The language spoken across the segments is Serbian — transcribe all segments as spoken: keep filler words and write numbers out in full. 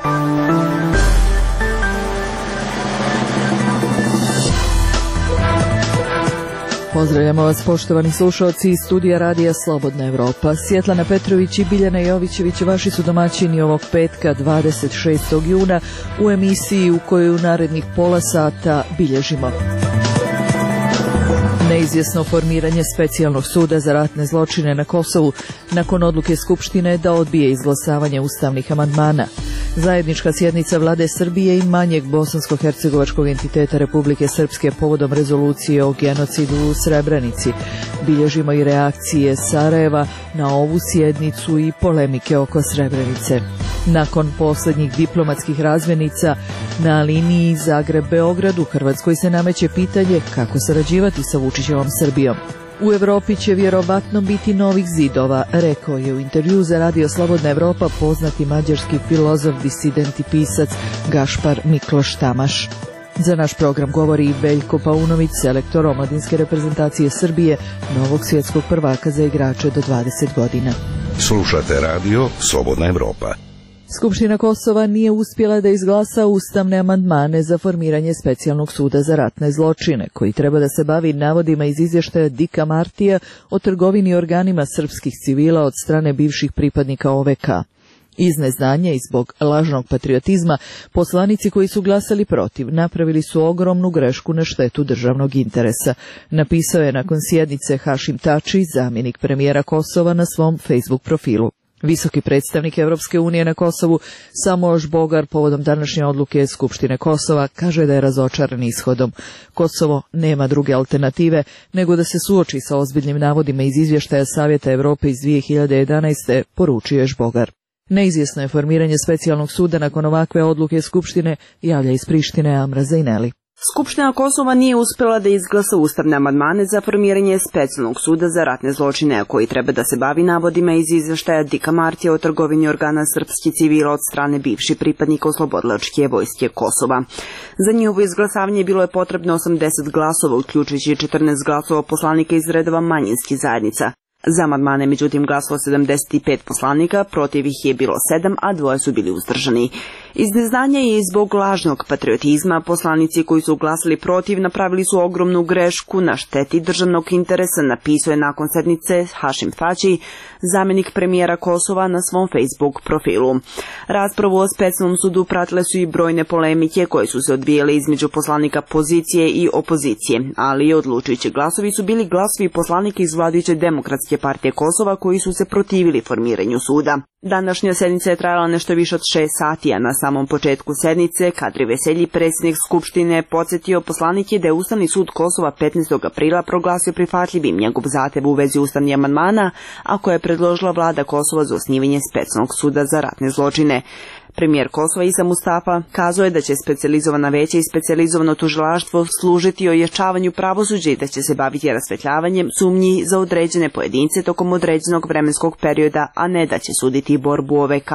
Pozdravljamo vas, poštovani slušalci iz studija Radija Slobodna Evropa. Svjetlana Petrović i Biljana Jovićević vaši su domaćini ovog petka dvadeset šestog juna u emisiji u kojoj u narednih pola sata bilježimo neizvjesno formiranje specijalnog suda za ratne zločine na Kosovu nakon odluke Skupštine da odbije izglasavanje ustavnih amandmana. Zajednička sjednica Vlade Srbije i manjeg bosansko-hercegovačkog entiteta Republike Srpske povodom rezolucije o genocidu u Srebrenici. Bilježimo i reakcije Sarajeva na ovu sjednicu i polemike oko Srebrenice. Nakon posljednjih diplomatskih razmjenica na liniji Zagreb-Beograd u Hrvatskoj se nameće pitanje kako sarađivati sa Vučićevom Srbijom. U Evropi će vjerovatno biti novih zidova, rekao je u intervju za Radio Slobodna Evropa poznati mađarski filozof, disident i pisac Gašpar Mikloš Tamaš. Za naš program govori i Veljko Paunović, selektor omladinske reprezentacije Srbije, novog svjetskog prvaka za igrače do dvadeset godina. Slušate Radio Slobodna Evropa. Skupština Kosova nije uspjela da izglasa ustavne amandmane za formiranje specijalnog suda za ratne zločine, koji treba da se bavi navodima iz izvještaja Dika Martija o trgovini organima srpskih civila od strane bivših pripadnika O V K. Iz neznanja i zbog lažnog patriotizma, poslanici koji su glasali protiv napravili su ogromnu grešku na štetu državnog interesa, napisao je nakon sjednice Hašim Tači, zamjenik premijera Kosova, na svom Facebook profilu. Visoki predstavnik Evropske unije na Kosovu Samoš Bogar povodom današnje odluke Skupštine Kosova kaže da je razočaran ishodom. Kosovo nema druge alternative nego da se suoči sa ozbiljnim navodima iz izvještaja Savjeta Evrope iz dvije hiljade jedanaeste, poručio je Bogar. Neizvjesno je formiranje specijalnog suda nakon ovakve odluke Skupštine, javlja iz Prištine Amra Zajneli. Skupština Kosova nije uspjela da izglasa ustavne amandmane za formiranje specijalnog suda za ratne zločine, koji treba da se bavi navodima iz izvještaja Dika Martija o trgovini organa srpskih civila od strane bivših pripadnika oslobodilačke vojske Kosova. Za njihovo izglasavanje bilo je potrebno osamdeset glasova, uključujući četrnaest glasova poslanika iz redova manjinskih zajednica. Za amandmane međutim glasalo sedamdeset pet poslanika, protiv ih je bilo sedam, a dvoje su bili uzdržani. Iz neznanja i zbog lažnog patriotizma poslanici koji su glasali protiv napravili su ogromnu grešku na šteti državnog interesa, napisao je nakon sednice Hašim Tači, zamjenik premijera Kosova, na svom Facebook profilu. Raspravu o specijalnom sudu pratile su i brojne polemike koje su se odvijale između poslanika pozicije i opozicije, ali odlučujući glasovi su bili glasovi poslanika iz vladajuće Demokratske partije Kosova koji su se protivili formiranju suda. Današnja sednica je trajala nešto više od šest sati, a na samom početku sednice Kadri Veselji, predsjednik Skupštine, podsjetio poslanike da je Ustavni sud Kosova petnaestog aprila proglasio prihvatljivim njegov zahtev u vezi ustavnih amandmana, a koje je predložila vlada Kosova za osnivanje specijalnog suda za ratne zločine. Premijer Kosova Isa Mustafa kazao je da će specijalizovana veća i specijalizovano tužilaštvo služiti ojačavanju pravosuđa i da će se baviti rasvetljavanjem sumnji za određene pojedince tokom određenog vremenskog perioda, a ne da će suditi borbu O V K.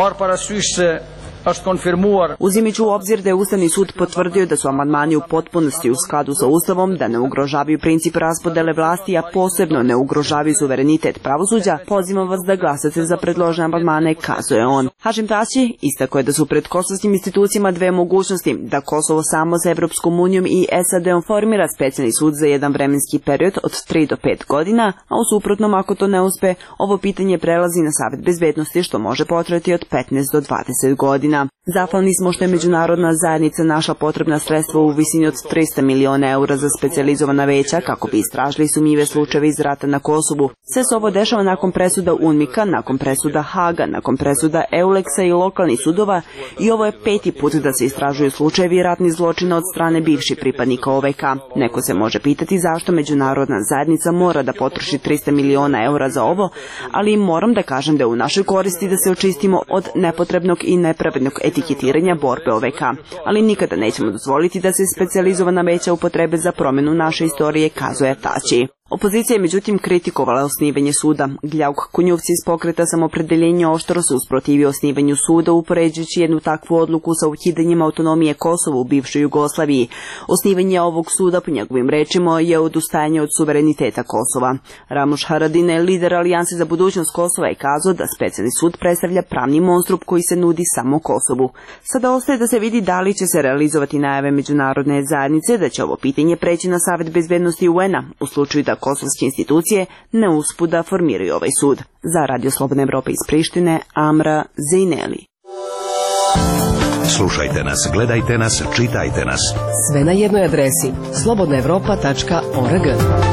Uzimajući u obzir da je Ustavni sud potvrdio da su amandmani u potpunosti u skladu sa Ustavom, da ne ugrožavaju princip raspodele vlasti, a posebno ne ugrožavaju suverenitet pravosuđa, pozivam vas da glasate za predložene amandmane, kazao je on. Hašim Tači istakao je da su pred kosovskim institucijama dve mogućnosti, da Kosovo samo sa Evropskom unijom i S A D-om formira specijalni sud za jedan vremenski period od tri do pet godina, a u suprotnom, ako to ne uspe, ovo pitanje prelazi na Savet bezbednosti, što može potrajati od petnaest do dvadeset godina. Zahvalni smo što je međunarodna zajednica našla potrebna sredstva u visini od trista miliona eura za specijalizovana veća kako bi istražili sumnjive slučajeve iz rata na Kosovu. Sve se ovo dešava nakon presuda UNMIK-a, nakon presuda Haga, nakon presuda Euleksa i lokalnih sudova i ovo je peti put da se istražuju slučajevi ratnih zločina od strane bivših pripadnika O V K. Neko se može pitati zašto međunarodna zajednica mora da potroši trista miliona eura za ovo, ali moram da kažem da je u našoj koristi da se očistimo od nepotrebnog i nepravednog etiketiranja borbe O V K, ali nikada nećemo dozvoliti da se specijalizovana veća upotrebe za promjenu naše istorije, kazuje Tači. Opozicija je međutim kritikovala osnivanje suda. Gljauk Kunjovci iz pokreta Samopredeljenje oštro se usprotivio osnivanju suda, upoređujući jednu takvu odluku sa ukidanjem autonomije Kosova u bivšoj Jugoslaviji. Osnivanje ovog suda, po njegovim rečima, je odustajanje od suvereniteta Kosova. Ramuš Haradinaj, lider Alijanse za budućnost Kosova, je kazao da specijalni sud predstavlja pravni monstrum koji se nudi samo Kosovu. Sada ostaje da se vidi da li će se realizovati najave međunarodne zajednice da će ovo pitanje preći na Savet bezbednosti U N-a u slučaju da kosovske institucije ne uspu da formiraju ovaj sud. Za Radio Slobodna Evropa iz Prištine, Amra Zejneli. Slušajte nas, gledajte nas, čitajte nas. Sve na jednoj adresi slobodna evropa tačka org.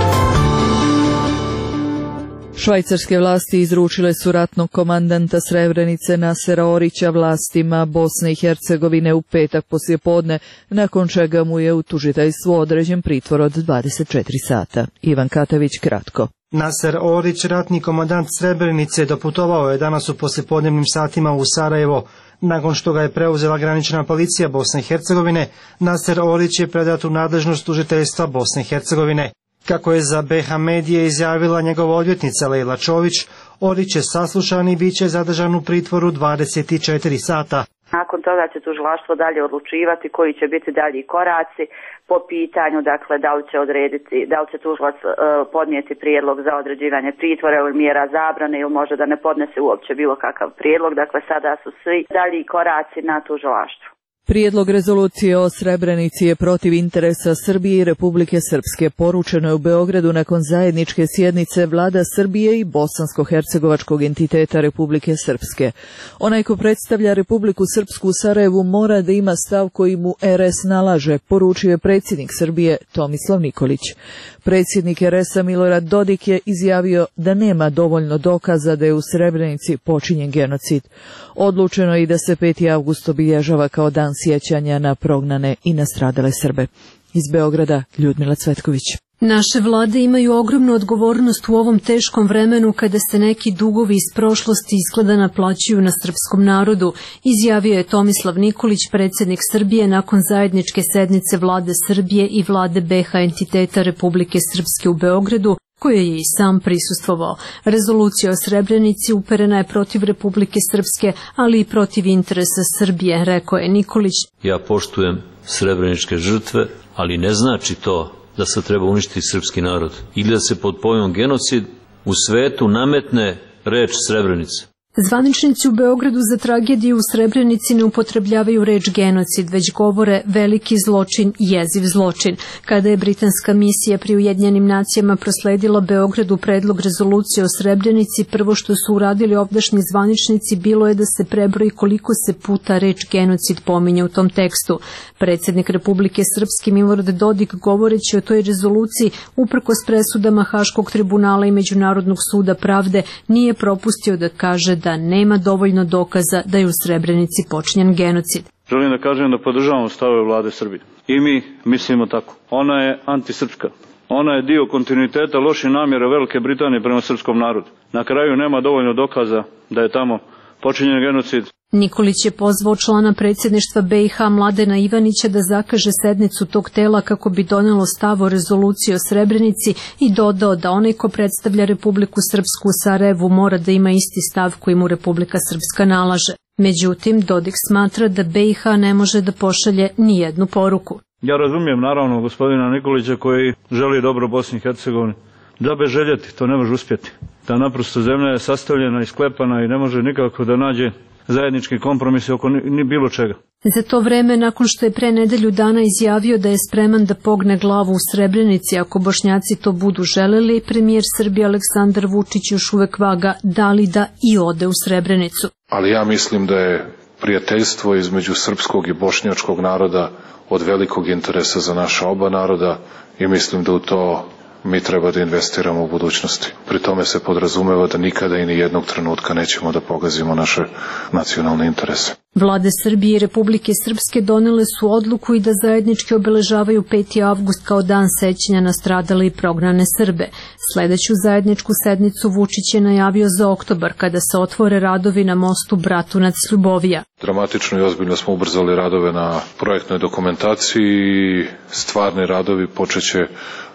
Švajcarske vlasti izručile su ratnog komandanta Srebrenice Nasera Orića vlastima Bosne i Hercegovine u petak poslijepodne, nakon čega mu je u tužiteljstvu određen pritvor od dvadeset četiri sata. Ivan Katavić kratko. Naser Orić, ratni komandant Srebrenice, doputovao je danas u poslijepodnevnim satima u Sarajevo. Nakon što ga je preuzela granična policija Bosne i Hercegovine, Naser Orić je predat u nadležnost tužiteljstva Bosne i Hercegovine. Kako je za B H medije izjavila njegova odvjetnica Lejla Čović, Orić je saslušan i bit će zadržan u pritvoru dvadeset četiri sata. Nakon toga će tužilaštvo dalje odlučivati koji će biti dalji koraci po pitanju, dakle, da li će odrediti, da li će tužilac uh, podnijeti prijedlog za određivanje pritvora ili mjera zabrane ili može da ne podnese uopće bilo kakav prijedlog. Dakle, sada su svi dalji koraci na tužilaštvu. Prijedlog rezolucije o Srebrenici je protiv interesa Srbije i Republike Srpske. Poručeno je u Beogradu nakon zajedničke sjednice vlada Srbije i bosansko-hercegovačkog entiteta Republike Srpske. Onaj ko predstavlja Republiku Srpsku u Sarajevu mora da ima stav koji mu R S nalaže, poručio je predsjednik Srbije Tomislav Nikolić. Predsjednik R S-a Milorad Dodik je izjavio da nema dovoljno dokaza da je u Srebrenici počinjen genocid. Odlučeno je i da se peti avgust obilježava kao dan sjećanja na prognane i nastradale Srbe. Iz Beograda, Ljudmila Cvetković. Naše vlade imaju ogromnu odgovornost u ovom teškom vremenu kada se neki dugovi iz prošlosti izgleda naplaćuju na srpskom narodu, izjavio je Tomislav Nikolić, predsjednik Srbije, nakon zajedničke sednice vlade Srbije i vlade B H entiteta Republike Srpske u Beogradu, koje je i sam prisustvovao. Rezolucija o Srebrenici uperena je protiv Republike Srpske, ali i protiv interesa Srbije, rekao je Nikolić. Ja poštujem srebreničke žrtve, ali ne znači to da se treba uništiti srpski narod ili da se pod pojmom genocid u svetu nametne reč Srebrenica. Zvaničnici u Beogradu za tragediju u Srebrenici ne upotrebljavaju reč genocid, već govore veliki zločin i jeziv zločin. Kada je britanska misija pri Ujedinjenim nacijama prosledila Beogradu predlog rezolucije o Srebrenici, prvo što su uradili ovdašnji zvaničnici bilo je da se prebroji koliko se puta reč genocid pominje u tom tekstu. Predsjednik Republike Srpske Milorad Dodik, govoreći o toj rezoluciji, uprkos presudama Haškog tribunala i Međunarodnog suda pravde, nije propustio da kaže da nema dovoljno dokaza da je u Srebrenici počinjen genocid. Želim da kažem da podržavamo stavove vlade Srbije. I mi mislimo tako. Ona je antisrpska. Ona je dio kontinuiteta loših namjera Velike Britanije prema srpskom narodu. Na kraju nema dovoljno dokaza da je tamo počinjen genocid. Nikolić je pozvao člana predsjedništva B i H Mladena Ivanića da zakaže sednicu tog tela kako bi donelo stav o rezoluciji o Srebrenici i dodao da onaj ko predstavlja Republiku Srpsku u Sarajevu mora da ima isti stav koji mu Republika Srpska nalaže. Međutim, Dodik smatra da B i H ne može da pošalje ni jednu poruku. Ja razumijem naravno gospodina Nikolića koji želi dobro Bosni i Hercegovini. Džabe željeti, to ne može uspjeti. Ta naprosto zemlja je sastavljena i sklepana i ne može nikako da nađe zajednički kompromis oko ni bilo čega. Za to vreme, nakon što je pre nedelju dana izjavio da je spreman da pogne glavu u Srebrenici ako Bošnjaci to budu želeli, premijer Srbije Aleksandar Vučić još uvek vaga da li da i ode u Srebrenicu. Ali ja mislim da je prijateljstvo između srpskog i bošnjačkog naroda od velikog interesa za naša oba naroda i mislim da u to mi treba da investiramo u budućnosti. Pri tome se podrazumeva da nikada i ni jednog trenutka nećemo da pogazimo naše nacionalne interese. Vlade Srbije i Republike Srpske donele su odluku i da zajednički obeležavaju peti avgust kao dan sećanja na stradale i prognane Srbe. Sledeću zajedničku sednicu Vučić je najavio za oktobar kada se otvore radovi na mostu Bratunac-Ljubovija. Dramatično i ozbiljno smo ubrzali radove na projektnoj dokumentaciji i stvarni radovi počeće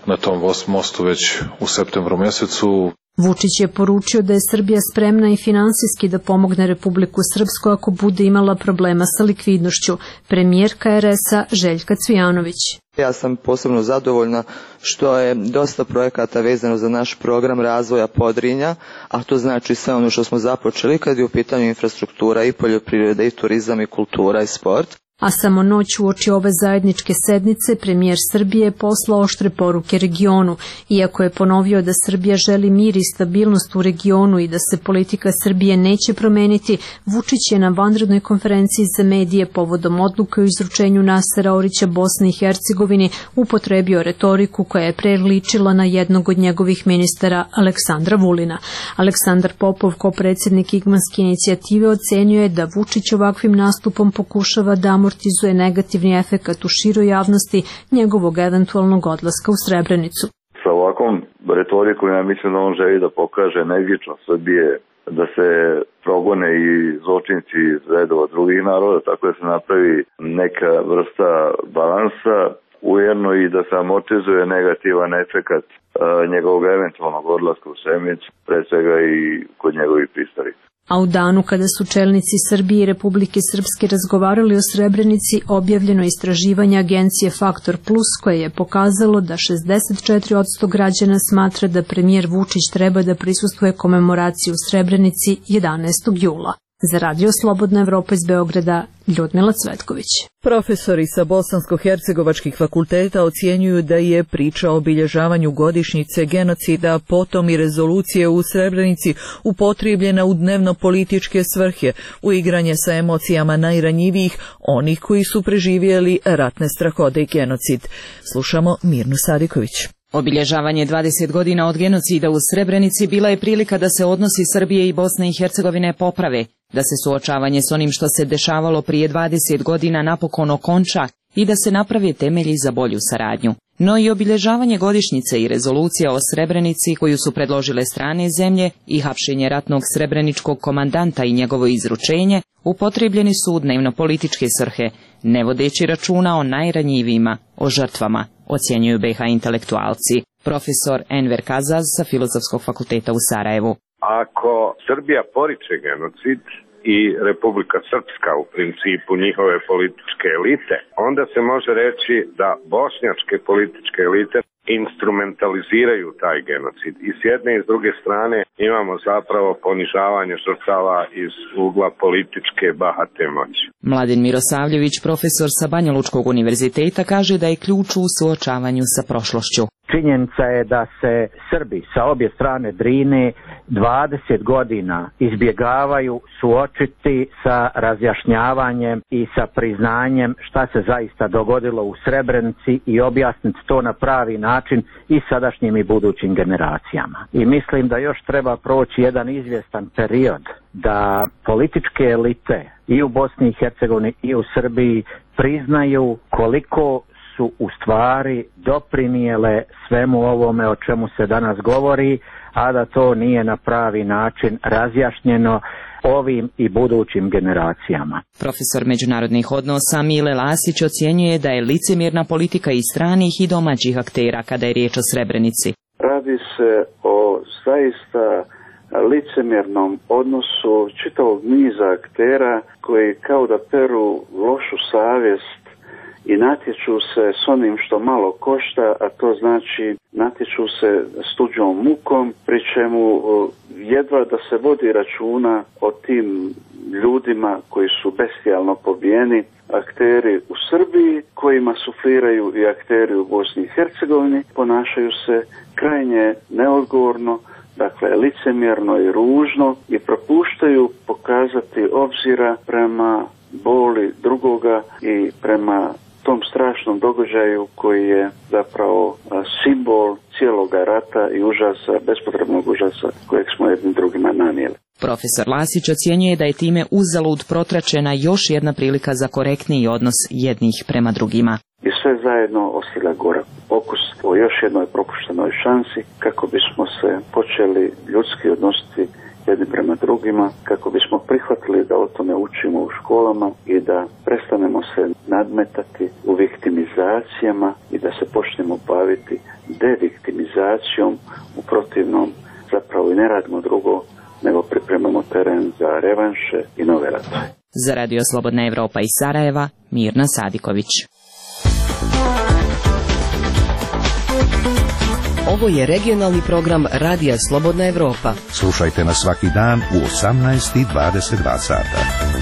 na tom mostu već u septembru mjesecu. Vučić je poručio da je Srbija spremna i finansijski da pomogne Republiku Srpsku ako bude imala problema sa likvidnošću. Premijer K R S-a Željka Cvijanović. Ja sam posebno zadovoljna što je dosta projekata vezano za naš program razvoja Podrinja, a to znači sve ono što smo započeli kad je u pitanju infrastruktura i poljoprivreda i turizam i kultura i sport. A samo noć uoči ove zajedničke sednice premijer Srbije je poslao oštre poruke regionu. Iako je ponovio da Srbija želi mir i stabilnost u regionu i da se politika Srbije neće promeniti, Vučić je na vanrednoj konferenciji za medije povodom odluke o izručenju Nasera Orića Bosni i Hercegovini upotrebio retoriku koja je preličila na jednog od njegovih ministara Aleksandra Vulina. Aleksandar Popov, kao predsjednik Igmanske inicijative, ocenio je da Vučić ovakvim nastupom pokušava da amortizuje negativni efekat u široj javnosti njegovog eventualnog odlaska u Srebrenicu. Sa ovakvom retorikom ja mislim da on želi da pokaže neizvječno Srbije, da se progone i zločinci iz redova drugih naroda, tako da se napravi neka vrsta balansa, ujedno i da se amortizuje negativan efekat uh, njegovog eventualnog odlaska u Srebrenicu, pre svega i kod njegovih pristalica. A u danu kada su čelnici Srbije i Republike Srpske razgovarali o Srebrenici, objavljeno istraživanje agencije Faktor Plus koje je pokazalo da šezdeset četiri posto građana smatra da premijer Vučić treba da prisustvuje komemoraciji u Srebrenici jedanaestog jula. Za Radio Slobodna Evropa iz Beograda, Ljudmila Cvetković. Profesori sa bosansko-hercegovačkih fakulteta ocjenjuju da je priča o obilježavanju godišnjice genocida, potom i rezolucije u Srebrenici upotrijebljena u dnevno-političke svrhe, u igranje sa emocijama najranjivijih, onih koji su preživjeli ratne strahode i genocid. Slušamo Mirnu Sadiković. Obilježavanje dvadeset godina od genocida u Srebrenici bila je prilika da se odnosi Srbije i Bosne i Hercegovine poprave, da se suočavanje s onim što se dešavalo prije dvadeset godina napokon okonča i da se naprave temelji za bolju saradnju. No i obilježavanje godišnjice i rezolucija o Srebrenici koju su predložile strane zemlje i hapšenje ratnog srebreničkog komandanta i njegovo izručenje upotrijebljeni su u dnevno-političke svrhe, ne vodeći računa o najranjivijima, o žrtvama, ocjenjuju B H intelektualci. Profesor Enver Kazaz sa Filozofskog fakulteta u Sarajevu. Ako Srbija poriče genocid i Republika Srpska u principu njihove političke elite, onda se može reći da bošnjačke političke elite instrumentaliziraju taj genocid. I s jedne i s druge strane imamo zapravo ponižavanje žrtava iz ugla političke bahate moći. Mladen Mirosavljević, profesor sa Banjalučkog univerziteta, kaže da je ključ u suočavanju sa prošlošću. Činjenica je da se Srbi sa obje strane Drine dvadeset godina izbjegavaju suočiti sa razjašnjavanjem i sa priznanjem šta se zaista dogodilo u Srebrenici i objasniti to na pravi način i sadašnjim i budućim generacijama. I mislim da još treba proći jedan izvjestan period da političke elite i u Bosni i Hercegovini i u Srbiji priznaju koliko su u stvari doprinijele svemu ovome o čemu se danas govori, a da to nije na pravi način razjašnjeno ovim i budućim generacijama. Profesor međunarodnih odnosa Mile Lasić ocjenjuje da je licemjerna politika i stranih i domaćih aktera kada je riječ o Srebrenici. Radi se o zaista licemjernom odnosu čitavog niza aktera koji kao da peru lošu savjest i natječu se s onim što malo košta, a to znači natječu se s tuđom mukom, pri čemu jedva da se vodi računa o tim ljudima koji su bestijalno pobijeni, akteri u Srbiji, kojima sufliraju i akteri u Bosni i Hercegovini, ponašaju se krajnje neodgovorno, dakle licemjerno i ružno i propuštaju pokazati obzira prema boli drugoga i prema tom strašnom događaju koji je zapravo simbol cijeloga rata i užasa, bespotrebnog užasa kojeg smo jednim drugima nanijeli. Profesor Lasić ocjenjuje da je time uzalud protračena još jedna prilika za korektniji odnos jednih prema drugima. I sve zajedno ostavlja gorak okus o još jednoj propuštenoj šansi kako bismo se počeli ljudski odnositi jedni prema drugima, kako bismo prihvatili da o tome učimo u školama i da prestanemo se nadmetati u viktimizacijama i da se počnemo baviti deviktimizacijom. U protivnom zapravo i ne radimo drugo nego pripremamo teren za revanše i nove ratove. Za Radio Slobodna Evropa iz Sarajeva, Mirna Sadiković. Ovo je regionalni program Radija Slobodna Evropa. Slušajte nas svaki dan u osamnaest i dvadeset dva sata.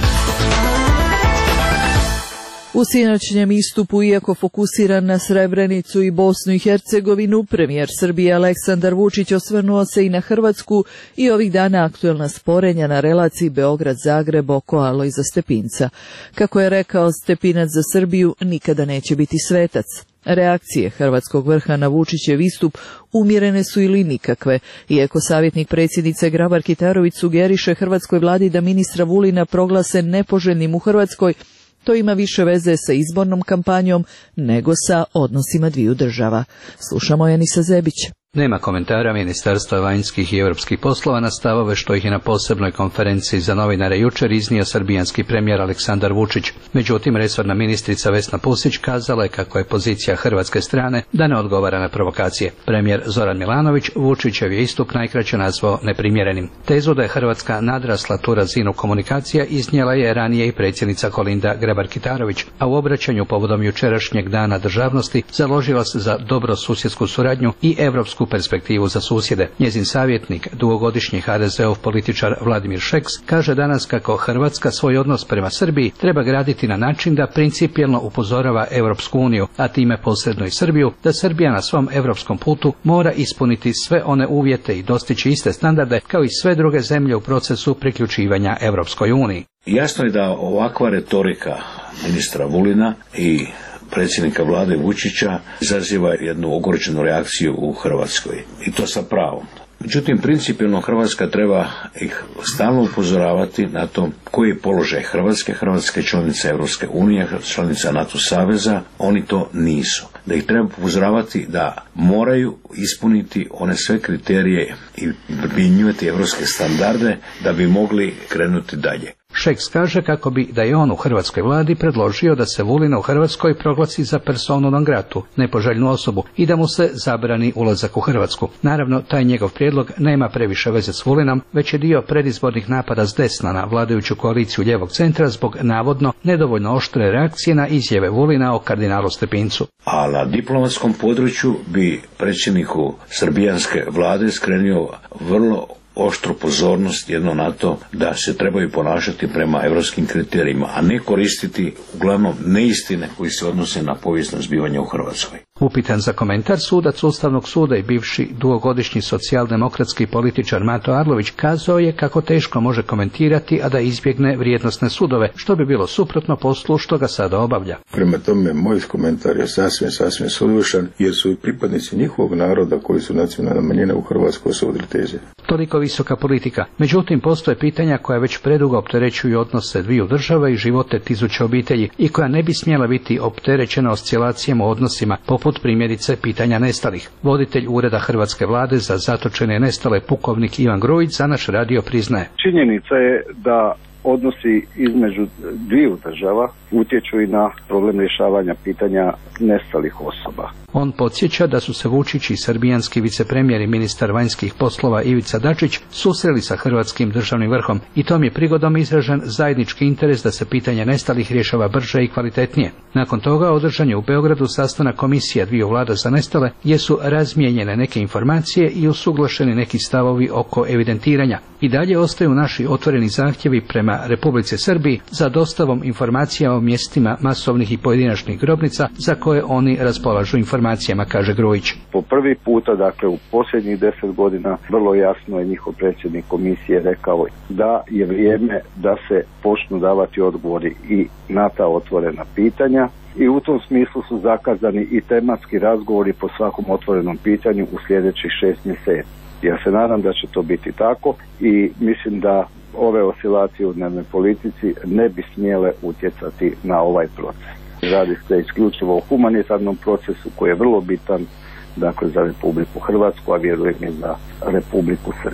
U sinoćnjem istupu, iako fokusiran na Srebrenicu i Bosnu i Hercegovinu, premijer Srbije Aleksandar Vučić osvrnuo se i na Hrvatsku i ovih dana aktuelna sporenja na relaciji Beograd-Zagreb oko Alojza Stepinca. Kako je rekao, Stepinac za Srbiju nikada neće biti svetac. Reakcije hrvatskog vrha na Vučićev istup umjerene su ili nikakve, iako savjetnik predsjednice Grabar-Kitarović sugeriše hrvatskoj vladi da ministra Vulina proglase nepoželjnim u Hrvatskoj. To ima više veze sa izbornom kampanjom nego sa odnosima dviju država. Slušamo Janisa Zebić. Nema komentara Ministarstva vanjskih i europskih poslova na stavove što ih je na posebnoj konferenciji za novinare jučer iznio srbijanski premijer Aleksandar Vučić. Međutim, resorna ministrica Vesna Pusić kazala je kako je pozicija hrvatske strane da ne odgovara na provokacije. Premijer Zoran Milanović Vučićev je istup najkraće nazvao neprimjerenim. Tezu da je Hrvatska nadrasla tu razinu komunikacija iznijela je ranije i predsjednica Kolinda Grabar-Kitarović, a u obraćanju povodom jučerašnjeg dana državnosti založila se za dobrosusjedsku suradnju i evropsku perspektivu za susjede. Njezin savjetnik, dugogodišnji ha de zeov političar Vladimir Šeks, kaže danas kako Hrvatska svoj odnos prema Srbiji treba graditi na način da principijelno upozorava Europsku uniju, a time posredno i Srbiju, da Srbija na svom europskom putu mora ispuniti sve one uvjete i dostići iste standarde kao i sve druge zemlje u procesu priključivanja Europskoj uniji. Jasno je da ovakva retorika ministra Vulina i predsjednika vlade Vučića izaziva jednu ogorčenu reakciju u Hrvatskoj i to sa pravom. Međutim, principijelno Hrvatska treba ih stalno upozoravati na to koji je položaj Hrvatske, Hrvatske članice Europske unije, članica NATO saveza, oni to nisu. Da ih treba upozoravati da moraju ispuniti one sve kriterije i primjenjivati europske standarde da bi mogli krenuti dalje. Šeks kaže kako bi da je on u hrvatskoj vladi predložio da se Vulina u Hrvatskoj proglasi za personu non gratu, nepoželjnu osobu, i da mu se zabrani ulazak u Hrvatsku. Naravno, taj njegov prijedlog nema previše veze s Vulinom, već je dio predizbornih napada s desna na vladajuću koaliciju lijevog centra zbog navodno nedovoljno oštre reakcije na izjave Vulina o kardinalu Stepincu. A na diplomatskom području bi predsjedniku srbijanske vlade skrenio vrlo oštru pozornost jedno na to da se trebaju ponašati prema europskim kriterijima, a ne koristiti uglavnom neistine koji se odnose na povijesno zbivanje u Hrvatskoj. Upitan za komentar, sudac Ustavnog suda i bivši dugogodišnji socijaldemokratski političar Mato Arlović kazao je kako teško može komentirati, a da izbjegne vrijednosne sudove, što bi bilo suprotno poslu što ga sada obavlja. Prema tome, moj komentar je sasvim, sasvim suvišan, jer su i pripadnici njihovog naroda koji su nacionalna manjina u Hrvatskoj sudili teže. Toliko visoka politika. Međutim, postoje pitanja koja već predugo opterećuju odnose dviju država i živote tisuća obitelji i koja ne bi smjela biti opterećena oscilacijama u odnosima, poput primjerice pitanja nestalih. Voditelj Ureda Hrvatske vlade za zatočene i nestale pukovnik Ivan Grujić za naš radio priznaje. Činjenica je da odnosi između dviju država utječu i na problem rješavanja pitanja nestalih osoba. On podsjeća da su se Vučić i srbijanski vicepremijer i ministar vanjskih poslova Ivica Dačić susreli sa hrvatskim državnim vrhom i tom je prigodom izražen zajednički interes da se pitanje nestalih rješava brže i kvalitetnije. Nakon toga održan je u Beogradu sastanak komisija dviju vlada za nestale, gdje su razmijenjene neke informacije i usuglašeni neki stavovi oko evidentiranja. I dalje ostaju naši otvoreni zahtjevi prema Republici Srbiji za dostavom informacija o mjestima masovnih i pojedinačnih grobnica za koje oni raspolažu informacijama, kaže Grujić. Po prvi puta, dakle u posljednjih deset godina, vrlo jasno je njihov predsjednik komisije rekao da je vrijeme da se počnu davati odgovori i na ta otvorena pitanja. I u tom smislu su zakazani i tematski razgovori po svakom otvorenom pitanju u sljedećih šest mjeseci. Ja se nadam da će to biti tako i mislim da ove oscilacije u dnevnoj politici ne bi smjele utjecati na ovaj proces. Radi se isključivo o humanitarnom procesu koji je vrlo bitan, dakle, za Republiku Hrvatsku, a vjerujem i za Republiku Srbiju.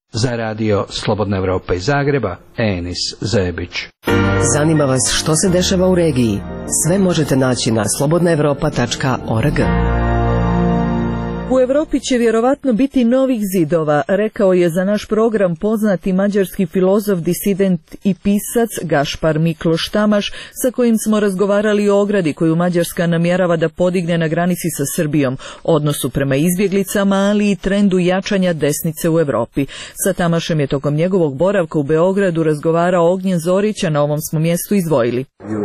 Za radio Slobodna Evropa iz Zagreba, Enis Zebić. Zanima vas što se dešava u regiji? Sve možete naći na slobodna evropa tačka org. U Evropi će vjerovatno biti novih zidova, rekao je za naš program poznati mađarski filozof, disident i pisac Gašpar Mikloš Tamaš, sa kojim smo razgovarali o ogradi koju Mađarska namjerava da podigne na granici sa Srbijom, odnosu prema izbjeglicama, ali i trendu jačanja desnice u Evropi. Sa Tamašem je tokom njegovog boravka u Beogradu razgovarao Ognjen Zorić, a na ovom smo mjestu izdvojili.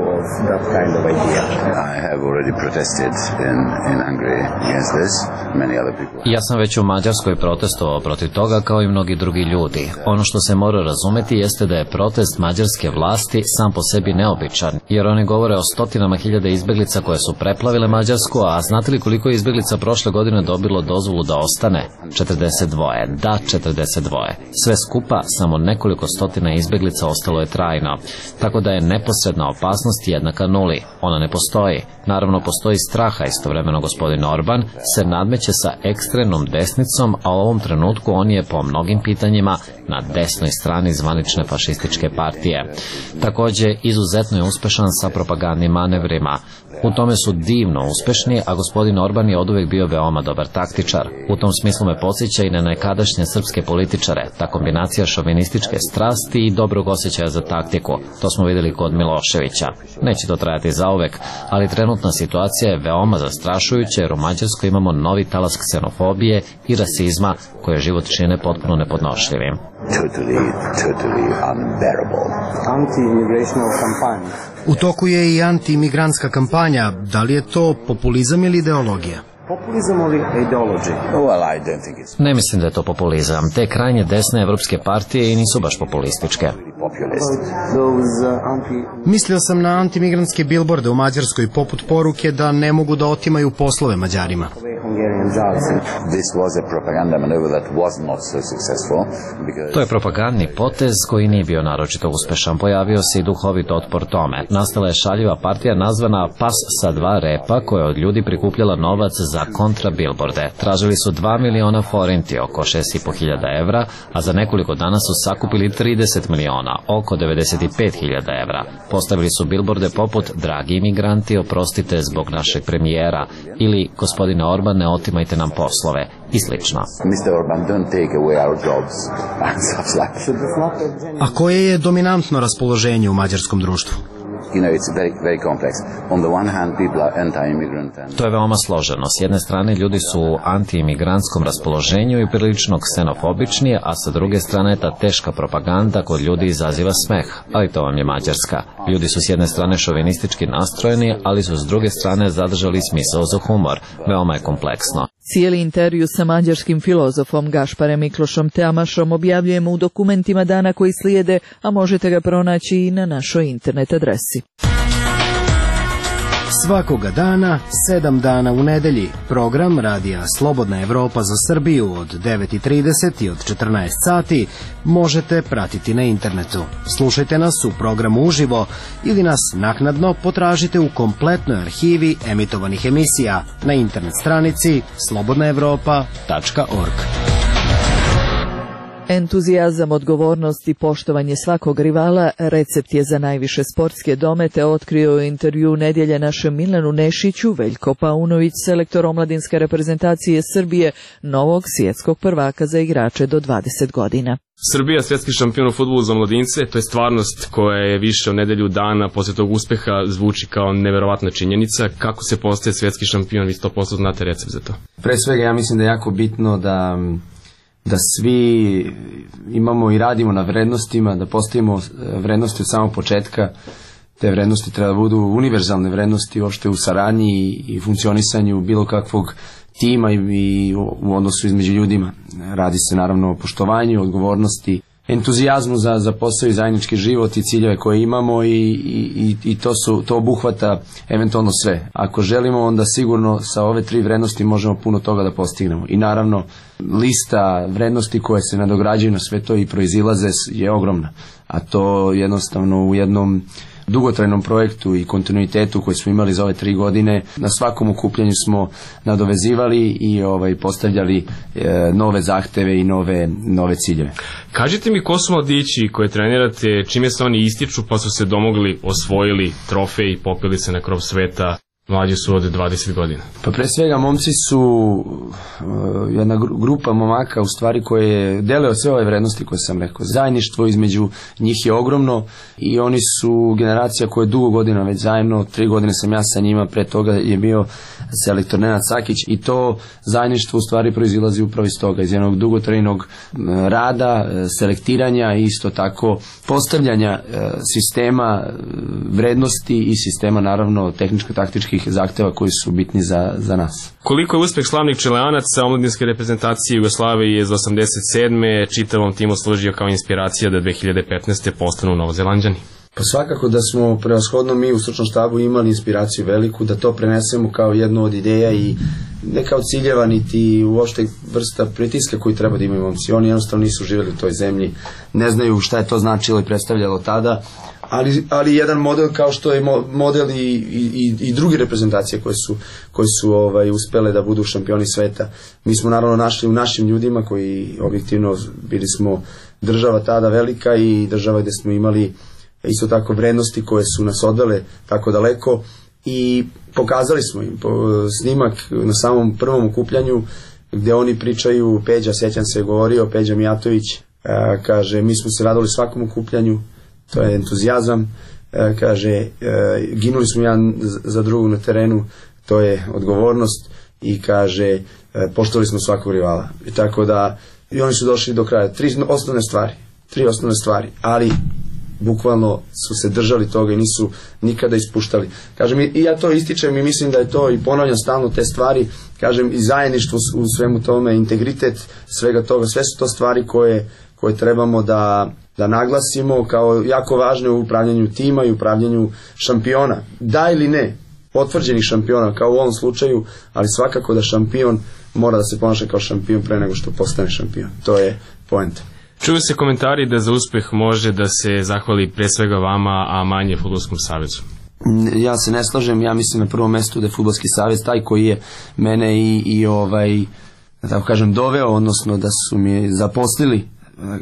Ja sam već u Mađarskoj protestovao protiv toga kao i mnogi drugi ljudi. Ono što se mora razumeti jeste da je protest mađarske vlasti sam po sebi neobičan, jer oni govore o stotinama hiljada izbjeglica koje su preplavile Mađarsku, a znate li koliko je izbjeglica prošle godine dobilo dozvolu da ostane? četrdeset dva. Da, četrdeset dva. Sve skupa, samo nekoliko stotina izbjeglica ostalo je trajno. Tako da je neposredna opasnost jednaka nuli. Ona ne postoji. Naravno, postoji straha. Istovremeno gospodin Orban se nadmeće sa ekstremnom desnicom, a u ovom trenutku on je po mnogim pitanjima na desnoj strani zvanične fašističke partije. Također, izuzetno je uspešan sa propagandnim manevrima. U tome su divno uspešni, a gospodin Orban je oduvijek bio veoma dobar taktičar. U tom smislu me podsjeća i na nekadašnje srpske političare. Ta kombinacija šovinističke strasti i dobrog osjećaja za taktiku. To smo vidjeli kod Miloševića. Neće to trajati zauvek, ali trenutna situacija je veoma zastrašujuća, jer u Mađarskoj imamo novi talas ksenofobije i rasizma koje život čine potpuno nepodnošljivim. Totally, totally unbearable. Anti-immigrational kampanja. U toku je i anti-imigrantska kampanja. Da li je to populizam ili ideologija? Populizam ili ideologija? Well, I don't think it's... Ne mislim da je to populizam. Te krajnje desne evropske partije i nisu baš populističke. Mislio sam na antimigrantske bilborde u Mađarskoj poput poruke da ne mogu da otimaju poslove Mađarima. To je propagandni potez koji nije bio naročito uspešan. Pojavio se i duhovit otpor tome. Nastala je šaljiva partija nazvana Pas sa dva repa, koja je od ljudi prikupljala novac za kontra bilborde. Tražili su dva miliona forinti, oko šest i po hiljada evra, a za nekoliko dana su sakupili trideset miliona, oko devedeset pet hiljada evra. Postavili su bilborde poput dragi imigranti, oprostite zbog našeg premijera, ili gospodine Orban, ne otimajte nam poslove, i slično. mister Orban, don't take away our jobs. A koje je dominantno raspoloženje u mađarskom društvu? You know, it's very, very complex. On the one hand, people are anti-immigrant. And... To je veoma složeno. S jedne strane, ljudi su u anti-imigrantskom raspoloženju i prilično ksenofobični, a sa druge strane ta teška propaganda kod ljudi izaziva smeh. Ali to vam je Mađarska. Ljudi su s jedne strane šovinistički nastrojeni, ali su s druge strane zadržali smisao za humor. Veoma je kompleksno. Cijeli intervju sa mađarskim filozofom Gašparem Miklošom Tamašom objavljujemo u dokumentima dana koji slijede, a možete ga pronaći i na našoj internet adresi. Svakoga dana, sedam dana u nedelji, program radija Slobodna Evropa za Srbiju od devet i trideset i od četrnaest sati možete pratiti na internetu. Slušajte nas u programu uživo ili nas naknadno potražite u kompletnoj arhivi emitovanih emisija na internet stranici slobodna evropa tačka org. Entuzijazam, odgovornost i poštovanje svakog rivala recept je za najviše sportske domete, otkrio u intervju nedjelje našem Milanu Nešiću Veljko Paunović, selektor omladinske reprezentacije Srbije, novog svjetskog prvaka za igrače do dvadeset godina. Srbija, svjetski šampion u fudbalu za mladince, to je stvarnost koja je više od nedelju dana posle tog uspeha, zvuči kao neverovatna činjenica. Kako se postaje svjetski šampion, vi sto posto znate recept za to? Pre svega ja mislim da je jako bitno da da svi imamo i radimo na vrednostima, da postavimo vrednosti od samog početka. Te vrednosti treba da budu univerzalne vrednosti uopšte u saradnji i funkcionisanju bilo kakvog tima i u odnosu između ljudima. Radi se naravno o poštovanju, odgovornosti, entuzijazmu za, za posao i zajednički život i ciljeve koje imamo i, i, i to, su, to obuhvata eventualno sve. Ako želimo, onda sigurno sa ove tri vrednosti možemo puno toga da postignemo. I naravno, lista vrednosti koje se nadograđuju na sve to i proizilaze je ogromna. A to jednostavno u jednom dugotrajnom projektu i kontinuitetu koji smo imali za ove tri godine. Na svakom okupljanju smo nadovezivali i ovaj, postavljali e, nove zahteve i nove, nove ciljeve. Kažite mi ko su mladići koje trenirate, čime se oni ističu pa su se domogli, osvojili trofej i popeli se na krov sveta? Mlađi su od dvadeset godina. Pa pre svega momci su uh, jedna grupa momaka u stvari koje dele od sve ove vrednosti koje sam rekao. Zajedništvo između njih je ogromno i oni su generacija koja je dugo godina već zajedno. Tri godine sam ja sa njima, pre toga je bio selektor Nenad Sakić i to zajedništvo u stvari proizilazi upravo iz toga, iz jednog dugotrajnog rada, selektiranja i isto tako postavljanja sistema vrednosti i sistema naravno tehničko-taktičkih zahteva koji su bitni za, za nas. Koliko je uspeh slavnih Čileanaca omladinske reprezentacije Jugoslavije iz osamdeset sedme čitavom timu služio kao inspiracija da dve hiljade petnaeste postanu Novozelanđani? Pa svakako da smo prevashodno mi u stručnom štabu imali inspiraciju veliku da to prenesemo kao jednu od ideja i ne kao ciljeva niti uopšte vrsta pritiska koji treba da imaju momci. Oni jednostavno nisu živjeli u toj zemlji, ne znaju šta je to značilo i predstavljalo tada, ali, ali jedan model kao što je model i, i, i drugi reprezentacije koje su, koje su ovaj, uspele da budu šampioni sveta. Mi smo naravno našli u našim ljudima koji objektivno bili smo država tada velika i država gde smo imali isto tako vrednosti koje su nas odvele tako daleko i pokazali smo im snimak na samom prvom okupljanju gdje oni pričaju, Peđa, sjećam se, govorio, Peđa Mijatović, kaže, mi smo se radili svakom okupljanju, to je entuzijazam, kaže, ginuli smo jedan za drugog na terenu, to je odgovornost i kaže, poštovali smo svakog rivala. I tako da, i oni su došli do kraja. Tri osnovne stvari, tri osnovne stvari, ali bukvalno su se držali toga i nisu nikada ispuštali. Kažem, i ja to ističem i mislim da je to i ponavljam stalno te stvari, kažem, i zajedništvo u svemu tome, integritet svega toga, sve su to stvari koje, koje trebamo da, da naglasimo kao jako važne u upravljanju tima i upravljanju šampiona. Da ili ne, potvrđenih šampiona kao u ovom slučaju, ali svakako da šampion mora da se ponaša kao šampion pre nego što postane šampion. To je poenta. Čuju se komentari da za uspeh može da se zahvali pre svega vama, a manje Fudbalskom savezu. Ja se ne slažem, ja mislim na prvom mestu da je Fudbalski savez taj koji je mene i, i ovaj, da tako kažem, doveo, odnosno da su mi zaposlili e,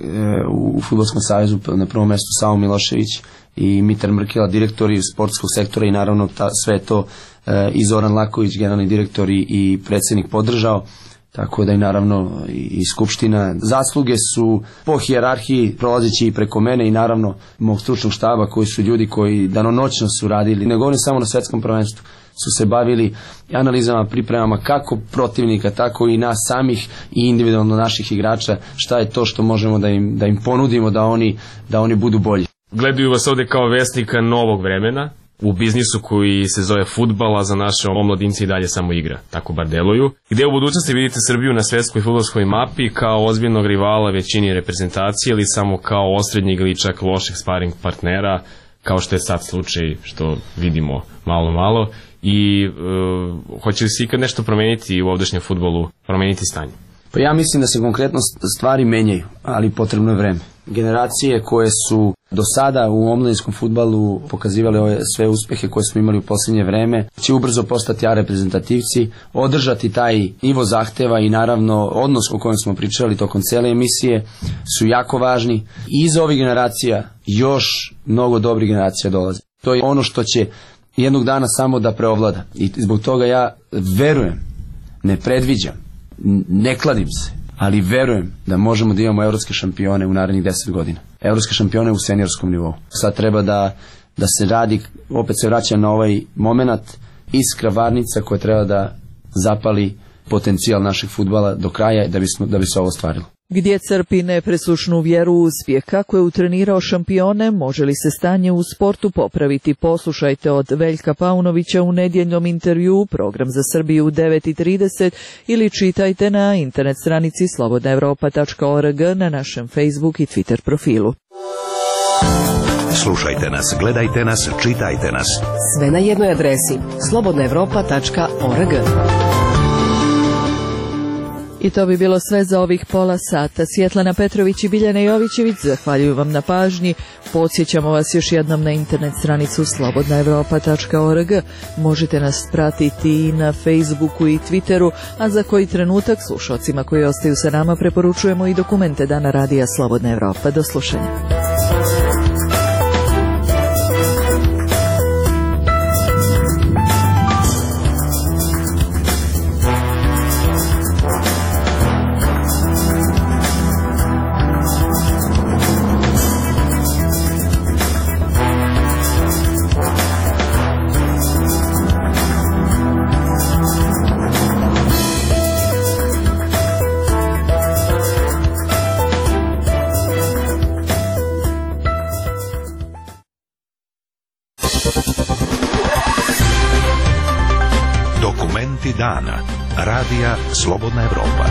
u Fudbalskom savezu, na prvom mestu Savo Milošević i Mitar Mrkela, direktori sportskog sektora i naravno ta, sve to e, i Zoran Laković, generalni direktor i, i predsjednik podržao. Tako da i naravno i Skupština. Zasluge su po hijerarhiji prolazeći i preko mene i naravno mog stručnog štaba koji su ljudi koji danonoćno su radili, ne govorim samo na svetskom prvenstvu, su se bavili analizama, pripremama kako protivnika, tako i nas samih i individualno naših igrača, šta je to što možemo da im, da im ponudimo da oni, da oni budu bolji. Gledaju vas ovde kao vesnika novog vremena, u biznisu koji se zove fudbala, za naše omladince i dalje samo igra, tako bar deluju. Gde u budućnosti vidite Srbiju na svetskoj fudbalskoj mapi kao ozbiljnog rivala većini reprezentacije ili samo kao osrednjeg ili čak loših sparing partnera, kao što je sad slučaj što vidimo malo malo, i e, hoće li se ikad nešto promeniti u ovdašnjem fudbalu, promeniti stanje? Pa ja mislim da se konkretno stvari menjaju, ali potrebno je vreme. Generacije koje su do sada u omladinskom fudbalu pokazivali ove sve uspehe koje smo imali u posljednje vreme, će ubrzo postati A reprezentativci, održati taj nivo zahteva i naravno odnos o kojem smo pričali tokom cele emisije su jako važni. I iza ovih generacija još mnogo dobrih generacija dolaze. To je ono što će jednog dana samo da preovlada. I zbog toga ja verujem, ne predviđam, ne kladim se, ali verujem da možemo da imamo evropske šampione u narednih deset godina. Evropske šampione u seniorskom nivou. Sad treba da, da se radi, opet se vraća na ovaj moment, iskra varnica koja treba da zapali potencijal našeg fudbala do kraja da, bismo, da bi se ovo ostvarilo. Gdje crpi nepresušnu vjeru u uspjeh, kako je utrenirao šampione, može li se stanje u sportu popraviti? Poslušajte od Veljka Paunovića u nedjeljnom intervju, program za Srbiju u devet i trideset, ili čitajte na internet stranici slobodna evropa tačka org na našem Facebook i Twitter profilu. Slušajte nas, gledajte nas, čitajte nas. Sve na jednoj adresi slobodna evropa tačka org. I to bi bilo sve za ovih pola sata. Svjetlana Petrović i Biljana Jovićević zahvaljuju vam na pažnji. Podsjećamo vas još jednom na internet stranicu slobodna evropa tačka org. Možete nas pratiti i na Facebooku i Twitteru, a za koji trenutak slušalcima koji ostaju sa nama preporučujemo i dokumente Dana radija Slobodna Evropa. Do slušanja. Dokumenti dana. Radija Slobodna Evropa.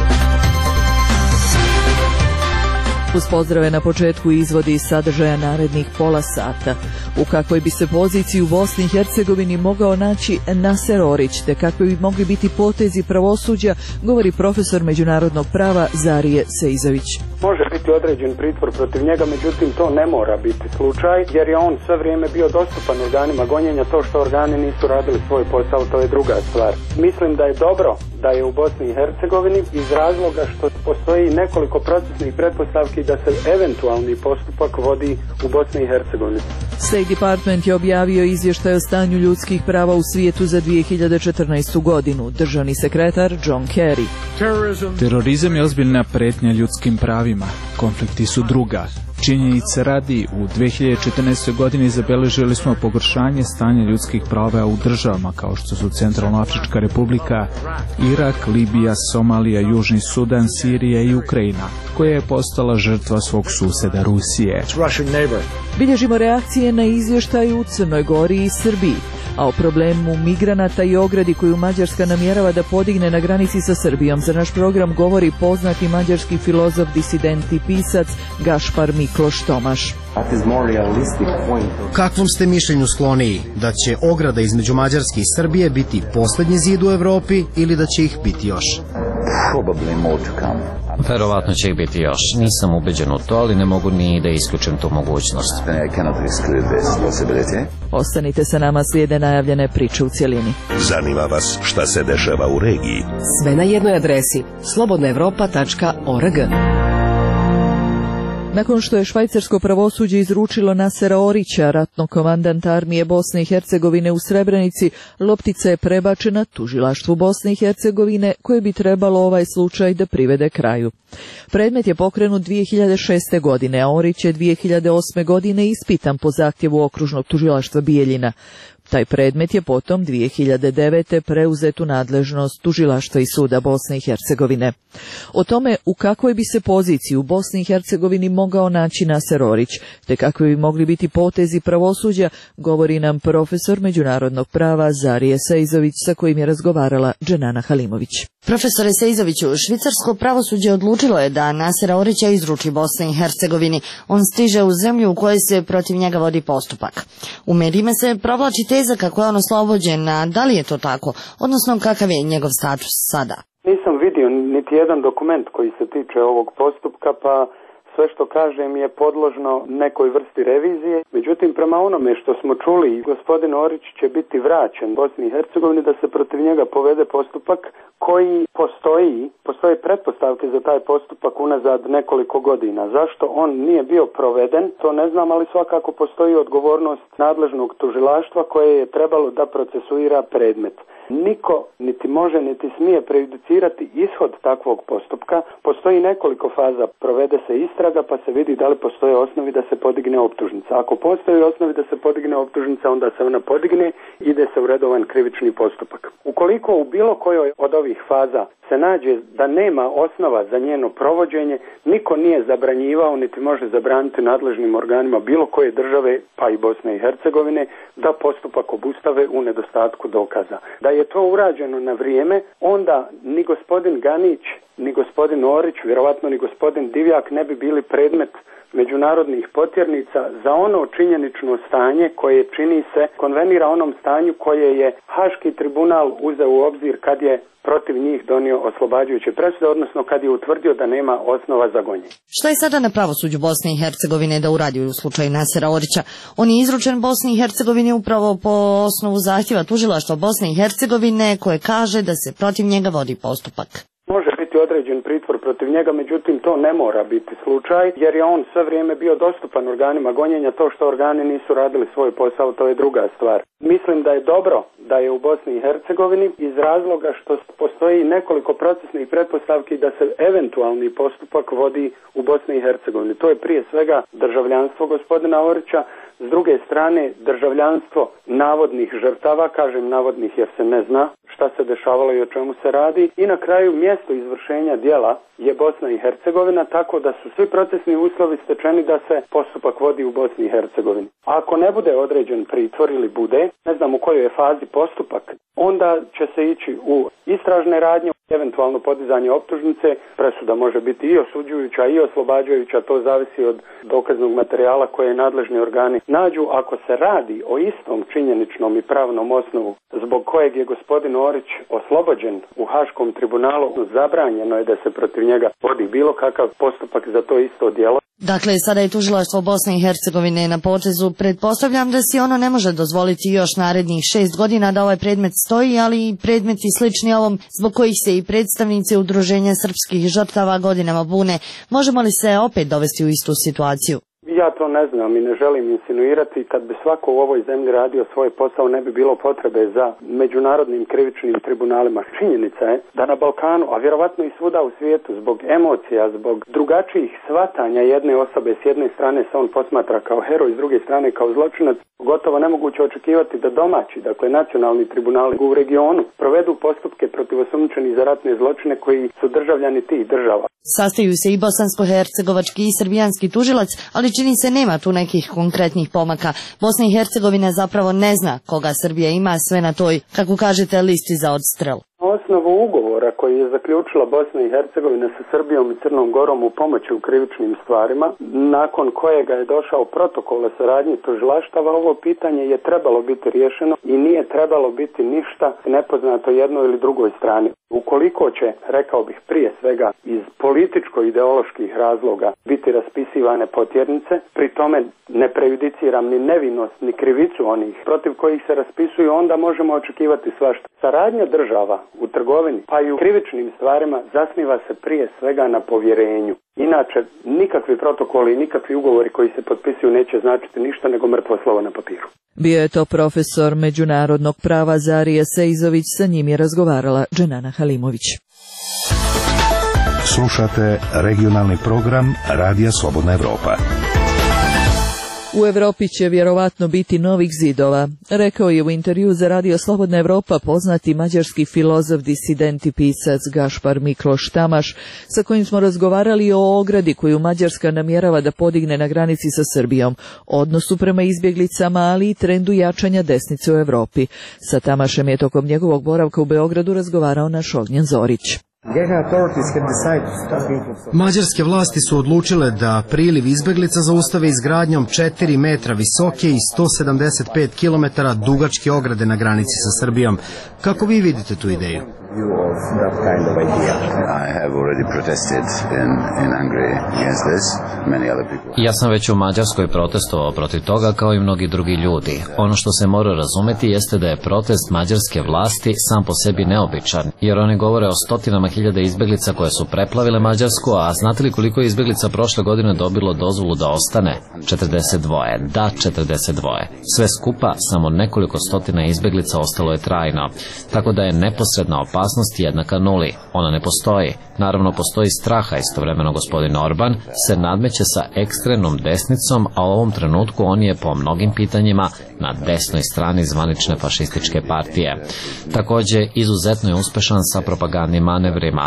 Uz pozdrave na početku izvodi iz sadržaja narednih pola sata. U kakvoj bi se poziciji u Bosni i Hercegovini mogao naći Naser Orić, te kakvi bi mogli biti potezi pravosuđa, govori profesor međunarodnog prava Zarije Seizović. Može biti određen pritvor protiv njega, međutim to ne mora biti slučaj, jer je on sve vrijeme bio dostupan organima gonjenja. To što organi nisu radili svoj posao, to je druga stvar. Mislim da je dobro da je u Bosni i Hercegovini iz razloga što postoji nekoliko procesnih pretpostavki da se eventualni postupak vodi u Bosni i Hercegovini. State Department je objavio izvještaj o stanju ljudskih prava u svijetu za dvije hiljade četrnaestu godinu. Državni sekretar John Kerry. Terorizam je ozbiljna pretnja ljudskim pravima. Konflikti su druga. Činjenice radi, u dvije hiljade četrnaestoj godini zabeležili smo pogoršanje stanja ljudskih prava u državama kao što su Centralnoafrička republika, Irak, Libija, Somalija, Južni Sudan, Sirija i Ukrajina, koja je postala žrtva svog suseda Rusije. Bilježimo reakcije na izvještaj u Crnoj Gori i Srbiji, a o problemu migranata i ogradi koju Mađarska namjerava da podigne na granici sa Srbijom. Za naš program govori poznati mađarski filozof, disident i pisac Gašpar Mikloš Tomaš. Kakvom ste mišljenju skloniji? Da će ograda između Mađarske i Srbije biti posljednji zid u Evropi ili da će ih biti još? Verovatno će ih biti još. Nisam ubeđen u to, ali ne mogu ni da isključim tu mogućnost. Ostanite sa nama, slijede najavljene priče u cjelini. Zanima vas šta se dešava u regiji? Sve na jednoj adresi slobodna evropa tačka org. Nakon što je švajcarsko pravosuđe izručilo Nasera Orića, ratnog komandanta armije Bosne i Hercegovine u Srebrenici, loptica je prebačena tužilaštvu Bosne i Hercegovine, koje bi trebalo ovaj slučaj da privede kraju. Predmet je pokrenut dvije hiljade šeste. godine, a Orić je dvije hiljade osme. godine ispitan po zahtjevu okružnog tužilaštva Bijeljina. Taj predmet je potom dvije hiljade devete. preuzet u nadležnost tužilaštva i suda Bosne i Hercegovine. O tome u kakvoj bi se poziciji u Bosni i Hercegovini mogao naći Naser Orić, te kakvi bi mogli biti potezi pravosuđa, govori nam profesor međunarodnog prava Zarije Seizović, sa kojim je razgovarala Dženana Halimović. Profesore Seizoviću, švicarsko pravosuđe odlučilo je da Nasera Orića izruči Bosni i Hercegovini. On stiže u zemlju u kojoj se protiv njega vodi postupak. U medijima se provlači teza kako je on oslobođen, a da li je to tako, odnosno kakav je njegov status sada? Nisam vidio niti jedan dokument koji se tiče ovog postupka, pa sve što kažem je podložno nekoj vrsti revizije. Međutim, prema onome što smo čuli, gospodin Orić će biti vraćen Bosni i Hercegovini da se protiv njega povede postupak koji postoji, postoje pretpostavke za taj postupak unazad nekoliko godina. Zašto on nije bio proveden, to ne znam, ali svakako postoji odgovornost nadležnog tužilaštva koje je trebalo da procesuira predmet. Niko niti može niti smije prejudicirati ishod takvog postupka. Postoji nekoliko faza, provede se istraga pa se vidi da li postoje osnovi da se podigne optužnica. Ako postoji osnovi da se podigne optužnica, onda se ona podigne i ide se u redovan krivični postupak. Ukoliko u bilo kojoj od ovih faza se nađe da nema osnova za njeno provođenje, niko nije zabranjivao niti može zabraniti nadležnim organima bilo koje države, pa i Bosne i Hercegovine, da postupak obustave u nedostatku dokaza. Da je to urađeno na vrijeme, onda ni gospodin Ganić ni gospodin Orić, vjerovatno ni gospodin Divjak ne bi bili predmet međunarodnih potjernica za ono činjenično stanje koje čini se konvenira onom stanju koje je Haški tribunal uzeo u obzir kad je protiv njih donio oslobađajuće presude, odnosno kad je utvrdio da nema osnova za gonjenje. Šta je sada na pravosuđu Bosne i Hercegovine da uradi u slučaju Nasera Orića? On je izručen Bosni i Hercegovini upravo po osnovu zahtjeva tužilaštva Bosne i Hercegovine koje kaže da se protiv njega vodi postupak. Može biti određen pritvor protiv njega, međutim to ne mora biti slučaj, jer je on sve vrijeme bio dostupan organima gonjenja. To što organi nisu radili svoj posao, to je druga stvar. Mislim da je dobro da je u Bosni i Hercegovini iz razloga što postoji nekoliko procesnih pretpostavki da se eventualni postupak vodi u Bosni i Hercegovini. To je prije svega državljanstvo gospodina Orića, s druge strane državljanstvo navodnih žrtava, kažem navodnih jer se ne zna šta se dešavalo i o čemu se radi, i na kraju mjesto izvršenja djela je Bosna i Hercegovina, tako da su svi procesni uslovi stečeni da se postupak vodi u Bosni i Hercegovini. A ako ne bude određen pritvor ili bude, ne znam u kojoj je fazi postupak, onda će se ići u istražne radnje, eventualno podizanje optužnice. Presuda može biti i osuđujuća i oslobađajuća, to zavisi od dokaznog materijala koje nadležni organi nađu. Ako se radi o istom činjeničnom i pravnom osnovu zbog kojeg je gospodin Orić oslobođen u Haškom tribunalu, zabranjeno je da se protiv njega vodi bilo kakav postupak za to isto djelo. Dakle, sada je tužilaštvo Bosne i Hercegovine na potezu. Pretpostavljam da si ono ne može dozvoliti još narednih šest godina da ovaj predmet stoji, ali i predmeti slični ovom zbog kojih se i predstavnici udruženja srpskih žrtava godinama bune. Možemo li se opet dovesti u istu situaciju? Ja to ne znam i ne želim insinuirati. Kad bi svako u ovoj zemlji radio svoj posao, ne bi bilo potrebe za međunarodnim krivičnim tribunalima. Činjenica je da na Balkanu, a vjerovatno i svuda u svijetu, zbog emocija, zbog drugačijih shvatanja jedne osobe, s jedne strane se on posmatra kao heroj, s druge strane kao zločinac, gotovo nemoguće očekivati da domaći, dakle nacionalni tribunali u regionu, provedu postupke protiv osumnjičenih za ratne zločine koji su državljani tih država. Sastaju se i bosansko-hercegovački i srbijanski tužilac, ali čini se nema tu nekih konkretnih pomaka. Bosna i Hercegovina zapravo ne zna koga Srbija ima sve na toj, kako kažete, listi za odstrel. Na osnovu ugovora koji je zaključila Bosna i Hercegovina sa Srbijom i Crnom Gorom u pomoći u krivičnim stvarima, nakon kojega je došao protokol o saradnji tužilaštava, ovo pitanje je trebalo biti riješeno i nije trebalo biti ništa nepoznato jednoj ili drugoj strani. Ukoliko će, rekao bih prije svega, iz političko-ideoloških razloga biti raspisivane potjernice, pri tome ne prejudiciram ni nevinost ni krivicu onih protiv kojih se raspisuju, onda možemo očekivati svašta. Saradnja država u trgovini, pa i u krivičnim stvarima, zasniva se prije svega na povjerenju. Inače, nikakvi protokoli i nikakvi ugovori koji se potpisuju neće značiti ništa nego mrtvo slovo na papiru. Bio je to profesor međunarodnog prava Zarija Sejzović, sa njim je razgovarala Dženana Halimović. Slušate regionalni program Radija Slobodna Evropa. U Evropi će vjerovatno biti novih zidova, rekao je u intervju za Radio Slobodna Evropa poznati mađarski filozof, disident i pisac Gašpar Mikloš Tamaš, sa kojim smo razgovarali o ogradi koju Mađarska namjerava da podigne na granici sa Srbijom, odnosu prema izbjeglicama, ali i trendu jačanja desnice u Evropi. Sa Tamašem je tokom njegovog boravka u Beogradu razgovarao naš Ognjen Zorić. Mađarske vlasti su odlučile da priliv izbeglica zaustave izgradnjom četiri metra visoke i sto sedamdeset pet kilometara dugačke ograde na granici sa Srbijom. Kako vi vidite tu ideju? Ja sam već u Mađarskoj protestovao protiv toga kao i mnogi drugi ljudi. Ono što se mora razumeti jeste da je protest mađarske vlasti sam po sebi neobičan, jer oni govore o stotinama hiljada izbeglica koje su preplavile Mađarsku, a znate li koliko je izbeglica prošle godine dobilo dozvolu da ostane? četrdeset dva. Da, četrdeset dva. Sve skupa, samo nekoliko stotina izbeglica ostalo je trajno, tako da je neposredna opasnost jednaka nuli. Ona ne postoji. Naravno, postoji straha. Istovremeno gospodin Orban se nadmeće sa ekstremnom desnicom, a u ovom trenutku on je po mnogim pitanjima na desnoj strani zvanične fašističke partije. Također, izuzetno je uspešan sa propagandnim manevrima.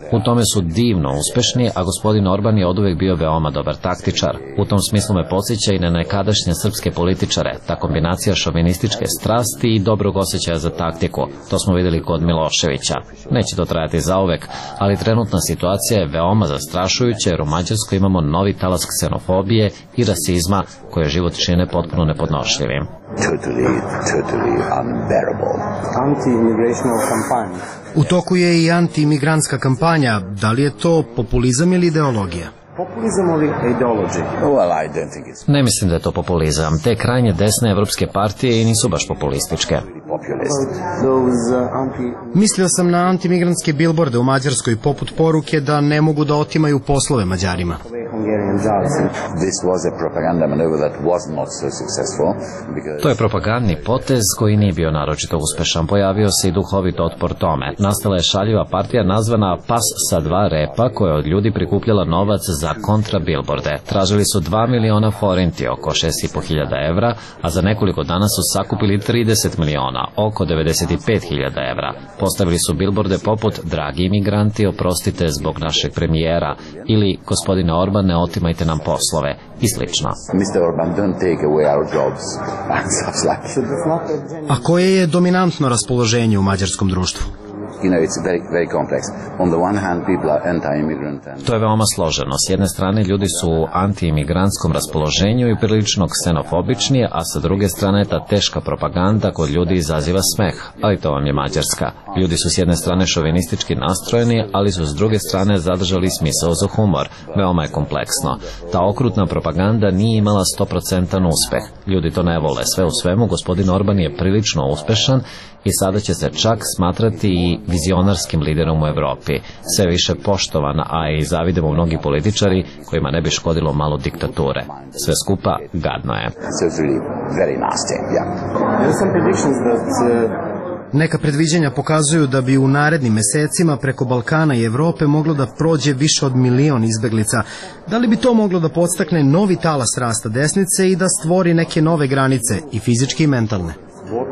U tome su divno uspešni, a gospodin Orban je oduvek bio veoma dobar taktičar. U tom smislu me podsjeća i na nekadašnje srpske političare, ta kombinacija šovinističke strasti i dobrog osjećaja za taktiku. To smo videli kod Miloševića. Neće to trajati zauvek, ali trenutna situacija je veoma zastrašujuća jer u Mađarskoj imamo novi talas ksenofobije i rasizma koje život čine potpuno nepodnošljivim. Totally, totally unbearable. Anti-immigrational campaign. U toku je i anti-imigrantska kampanja. Da li je to populizam ili ideologija? Populizam ili ideology? Well, I don't think it's Ne mislim da je to populizam. Te krajnje desne evropske partije i nisu baš populističke. populist. Those uh, anti... Mislio sam na antimigrantske bilborde u Mađarskoj poput poruke da ne mogu da otimaju poslove Mađarima. Hungarian jobs. This was a propaganda maneuver that was not so successful because To je propagandni potez koji nije bio naročito uspešan. Pojavio se i duhovit otpor tome. Nastala je šaljiva partija nazvana Pas sa dva repa koja je od ljudi prikupljala novac za kontra bilborde. Tražili su dva miliona forinti, oko šest i po hiljada evra, a za nekoliko dana su sakupili trideset miliona, oko devedeset pet hiljada evra. Postavili su bilborde poput Dragi imigranti, oprostite zbog našeg premijera ili gospodine Orban, ne otimajte nam poslove i slično. mister Orban, don't take away our jobs and stuff like that. A koje je dominantno raspoloženje u mađarskom društvu? You know, it's very, very complex. On the one hand, people are anti-immigrant and To je veoma složeno. S jedne strane ljudi su u anti-imigrantskom raspoloženju i prilično ksenofobični, a sa druge strane ta teška propaganda kod ljudi izaziva smeh. Ali to vam je Mađarska. Ljudi su s jedne strane šovinistički nastrojeni, ali su s druge strane zadržali smisao za humor. Veoma je kompleksno. Ta okrutna propaganda nije imala sto procentan uspeh. Ljudi to ne vole. Sve u svemu, gospodin Orban je prilično uspešan i sada će se čak smatrati i vizionarskim liderom u Evropi. Sve više poštovan, a i zavide mu mnogi političari kojima ne bi škodilo malo diktature. Sve skupa gadno je. so it's really very nasty. Yeah. There are some predictions that uh, Neka predviđanja pokazuju da bi u narednim mesecima preko Balkana i Evrope moglo da prođe više od milion izbeglica. Da li bi to moglo da podstakne novi talas rasta desnice i da stvori neke nove granice, i fizički i mentalne? both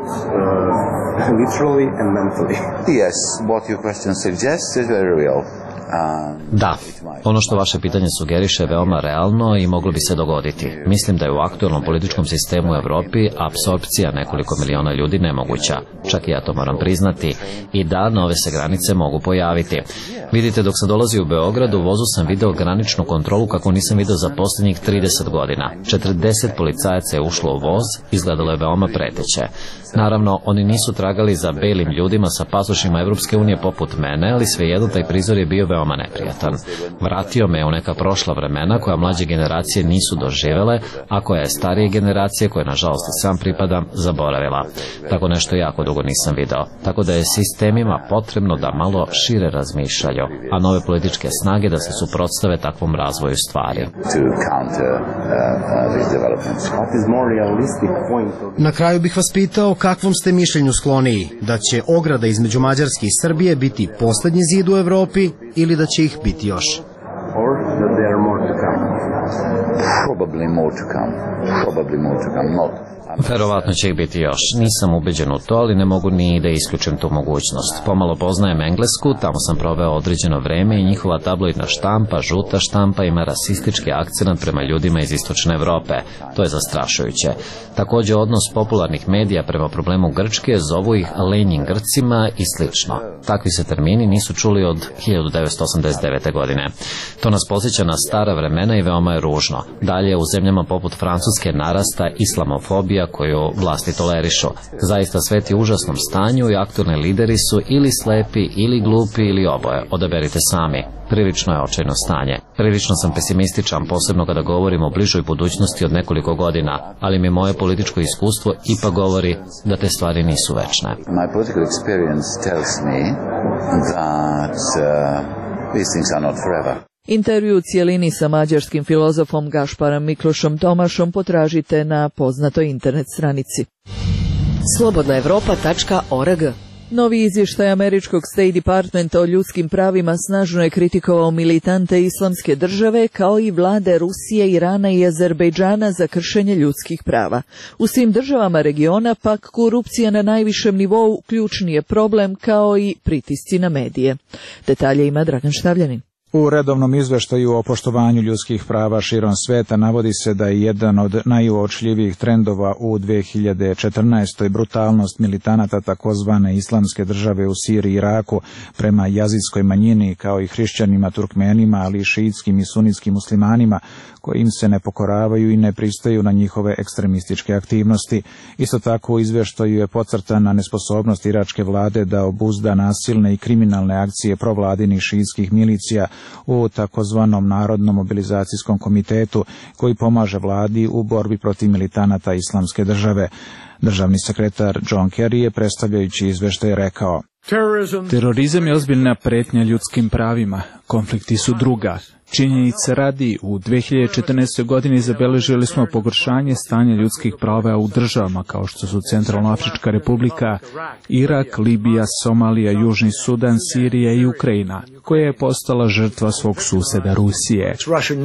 uh, literally and mentally. Yes, what your question suggests is very real. Um, Da, ono što vaše pitanje sugeriše je veoma realno i moglo bi se dogoditi. Mislim da je u aktualnom političkom sistemu u Evropi apsorpcija nekoliko miliona ljudi nemoguća. Čak i ja to moram priznati. I da, nove se granice mogu pojaviti. Vidite, dok sam dolazio u Beograd, u vozu sam video graničnu kontrolu kako nisam video za posljednjih trideset godina. četrdeset policajaca je ušlo u voz, izgledalo je veoma preteće. Naravno, oni nisu tragali za belim ljudima sa pasošima Evropske unije poput mene, ali svejedno taj prizor je bio veoma neprijatan. Vratio me u neka prošla vremena koja mlađe generacije nisu doživele, a koja je starije generacije, koje nažalost i sam pripadam, zaboravila. Tako nešto jako dugo nisam video. Tako da je sistemima potrebno da malo šire razmišljaju, a nove političke snage da se suprotstave takvom razvoju stvari. to counter uh, uh, these developments. What is more realistic point of Na kraju bih vas pitao kakvom ste mišljenju skloniji, da će ograda između Mađarske i Srbije biti poslednji zid u Evropi ili da će ih biti još? or that there are more to come? Probably more to come. Probably more to come. Not. Verovatno će ih biti još. Nisam ubeđen u to, ali ne mogu ni da isključim tu mogućnost. Pomalo poznajem Englesku, tamo sam proveo određeno vreme i njihova tabloidna štampa, žuta štampa, ima rasistički akcent prema ljudima iz istočne Evrope. To je zastrašujuće. Također odnos popularnih medija prema problemu Grčke, zovu ih lenjim Grcima i slično. Takvi se termini nisu čuli od hiljadu devetsto osamdeset devete. godine. To nas podsjeća na stara vremena i veoma je ružno. Dalje, u zemljama poput Francuske narasta islamofobija koju vlasti tolerišu. Zaista svet je u užasnom stanju i aktualni lideri su ili slepi, ili glupi, ili oboje. Odaberite sami. Prilično je očajno stanje. Prilično sam pesimističan, posebno kada govorim o bližoj budućnosti od nekoliko godina, ali mi moje političko iskustvo ipak govori da te stvari nisu večne. My political experience tells me that uh, these things are not forever. Intervju u cijelini sa mađarskim filozofom Gašparom Miklošom Tomašom potražite na poznatoj internet stranici. slobodna evropa tačka org Novi izvještaj američkog State Departmenta o ljudskim pravima snažno je kritikovao militante islamske države kao i vlade Rusije, Irana i Azerbejdžana za kršenje ljudskih prava. U svim državama regiona pak korupcija na najvišem nivou ključni je problem kao i pritisci na medije. Detalje ima Dragan Štavljanin. U redovnom izveštaju o poštovanju ljudskih prava širom sveta navodi se da je jedan od najuočljivijih trendova u dve hiljade četrnaestoj brutalnost militanata takozvane islamske države u Siriji i Iraku prema jazidskoj manjini kao i hrišćanima, Turkmenima, ali i šiitskim i sunitskim muslimanima koji im se ne pokoravaju i ne pristaju na njihove ekstremističke aktivnosti. Isto tako u izveštaju je podcrtana nesposobnost iračke vlade da obuzda nasilne i kriminalne akcije provladinih šiitskih milicija u takozvanom Narodnom mobilizacijskom komitetu koji pomaže vladi u borbi protiv militanata islamske države. Državni sekretar John Kerry je predstavljajući izveštaj rekao: Terorizam je ozbiljna pretnja ljudskim pravima, konflikti su druga. Činjenice radi, u dve hiljade četrnaestoj. godini zabeležili smo pogoršanje stanja ljudskih prava u državama kao što su Centralnoafrička republika, Irak, Libija, Somalija, Južni Sudan, Sirija i Ukrajina, koja je postala žrtva svog suseda Rusije.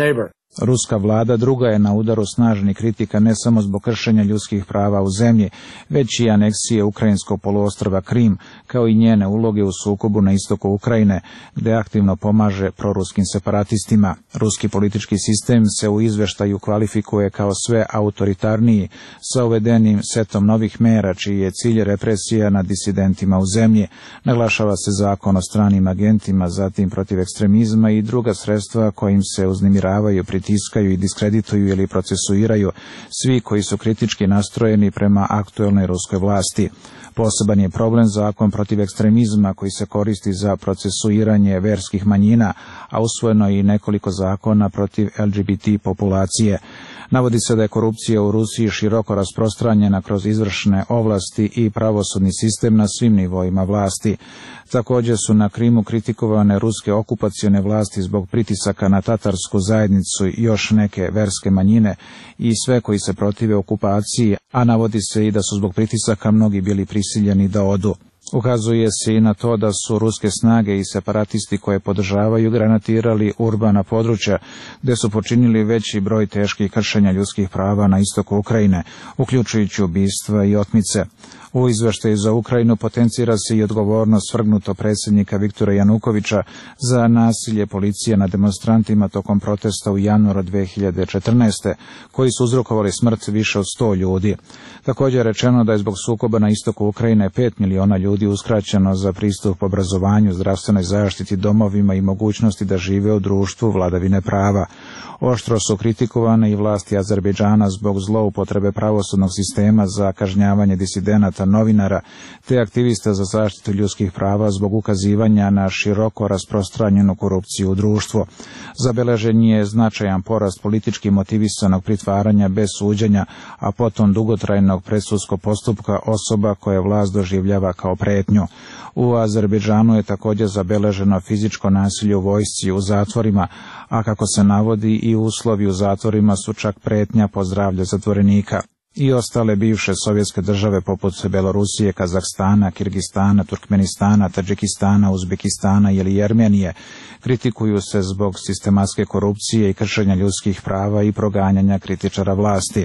Ruska vlada druga je na udaru snažnih kritika ne samo zbog kršenja ljudskih prava u zemlji, već i aneksije ukrajinskog poluostrva Krim, kao i njene uloge u sukobu na istoku Ukrajine, gde aktivno pomaže proruskim separatistima. Ruski politički sistem se u izveštaju kvalifikuje kao sve autoritarniji, sa uvedenim setom novih mera, čiji je cilj represija nad disidentima u zemlji. Naglašava se zakon o stranim agentima, zatim protiv ekstremizma i druga sredstva kojim se uznemiravaju, pritiskaju i diskredituju ili procesuiraju svi koji su kritički nastrojeni prema aktuelnoj ruskoj vlasti. Poseban je problem zakon protiv ekstremizma koji se koristi za procesuiranje verskih manjina, a usvojeno je i nekoliko zakona protiv L G B T populacije. Navodi se da je korupcija u Rusiji široko rasprostranjena kroz izvršne ovlasti i pravosudni sistem na svim nivoima vlasti. Također su na Krimu kritikovane ruske okupacione vlasti zbog pritisaka na tatarsku zajednicu i još neke verske manjine i sve koji se protive okupaciji, a navodi se i da su zbog pritisaka mnogi bili prisiljeni da odu. Ukazuje se i na to da su ruske snage i separatisti koje podržavaju granatirali urbana područja, gde su počinili veći broj teških kršenja ljudskih prava na istoku Ukrajine, uključujući ubistva i otmice. U izveštaju za Ukrajinu potencira se i odgovornost svrgnuto predsjednika Viktora Janukovića za nasilje policije na demonstrantima tokom protesta u januaru dve hiljade četrnaeste. koji su uzrokovali smrt više od sto ljudi. Također je rečeno da je zbog sukoba na istoku Ukrajine pet miliona ljudi uskraćeno za pristup obrazovanju, zdravstvenoj zaštiti, domovima i mogućnosti da žive u društvu vladavine prava. Oštro su kritikovane i vlasti Azerbejdžana zbog zloupotrebe pravosudnog sistema za kažnjavanje disidenata, novinara te aktivista za zaštitu ljudskih prava zbog ukazivanja na široko rasprostranjenu korupciju u društvu. Zabeležen je značajan porast politički motivisanog pritvaranja bez suđenja, a potom dugotrajnog predsudskog postupka osoba koje vlast doživljava kao pretnju. U Azerbejdžanu je također zabeleženo fizičko nasilje u vojsci u zatvorima, a kako se navodi i uslovi u zatvorima su čak pretnja po zdravlje zatvorenika. I ostale bivše sovjetske države poput Belorusije, Kazahstana, Kirgistana, Turkmenistana, Tadžikistana, Uzbekistana ili Jermenije kritikuju se zbog sistematske korupcije i kršenja ljudskih prava i proganjanja kritičara vlasti.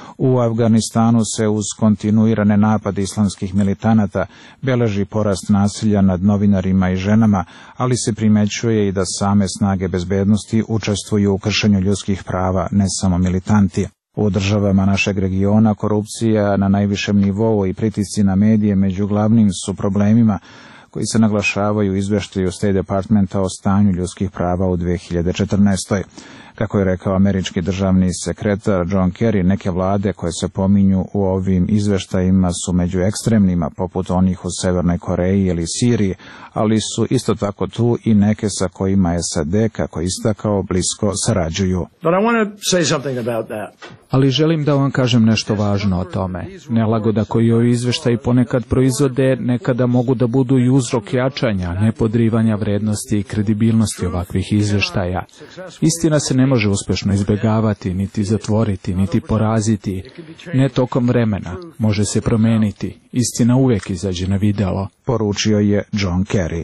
U Afganistanu se uz kontinuirane napade islamskih militanata beleži porast nasilja nad novinarima i ženama, ali se primećuje i da same snage bezbednosti učestvuju u kršenju ljudskih prava, ne samo militanti. U državama našeg regiona korupcija na najvišem nivou i pritisci na medije među glavnim su problemima koji se naglašavaju u izveštaju State Departmenta o stanju ljudskih prava u dve hiljade četrnaestoj. Kako je rekao američki državni sekretar John Kerry, neke vlade koje se pominju u ovim izveštajima su među ekstremnima, poput onih u Severnoj Koreji ili Siriji, ali su isto tako tu i neke sa kojima S A D, kako istakao, blisko sarađuju. Ali želim da vam kažem nešto važno o tome. Nelagoda koju ovi izveštaji ponekad proizvode nekada mogu da budu i uzrok jačanja, nepodrivanja vrednosti i kredibilnosti ovakvih izveštaja. Istina se ne može uspešno izbjegavati, niti zatvoriti, niti poraziti. Ne tokom vremena, može se promeniti. Istina uvijek izađe na videlo, poručio je John Kerry.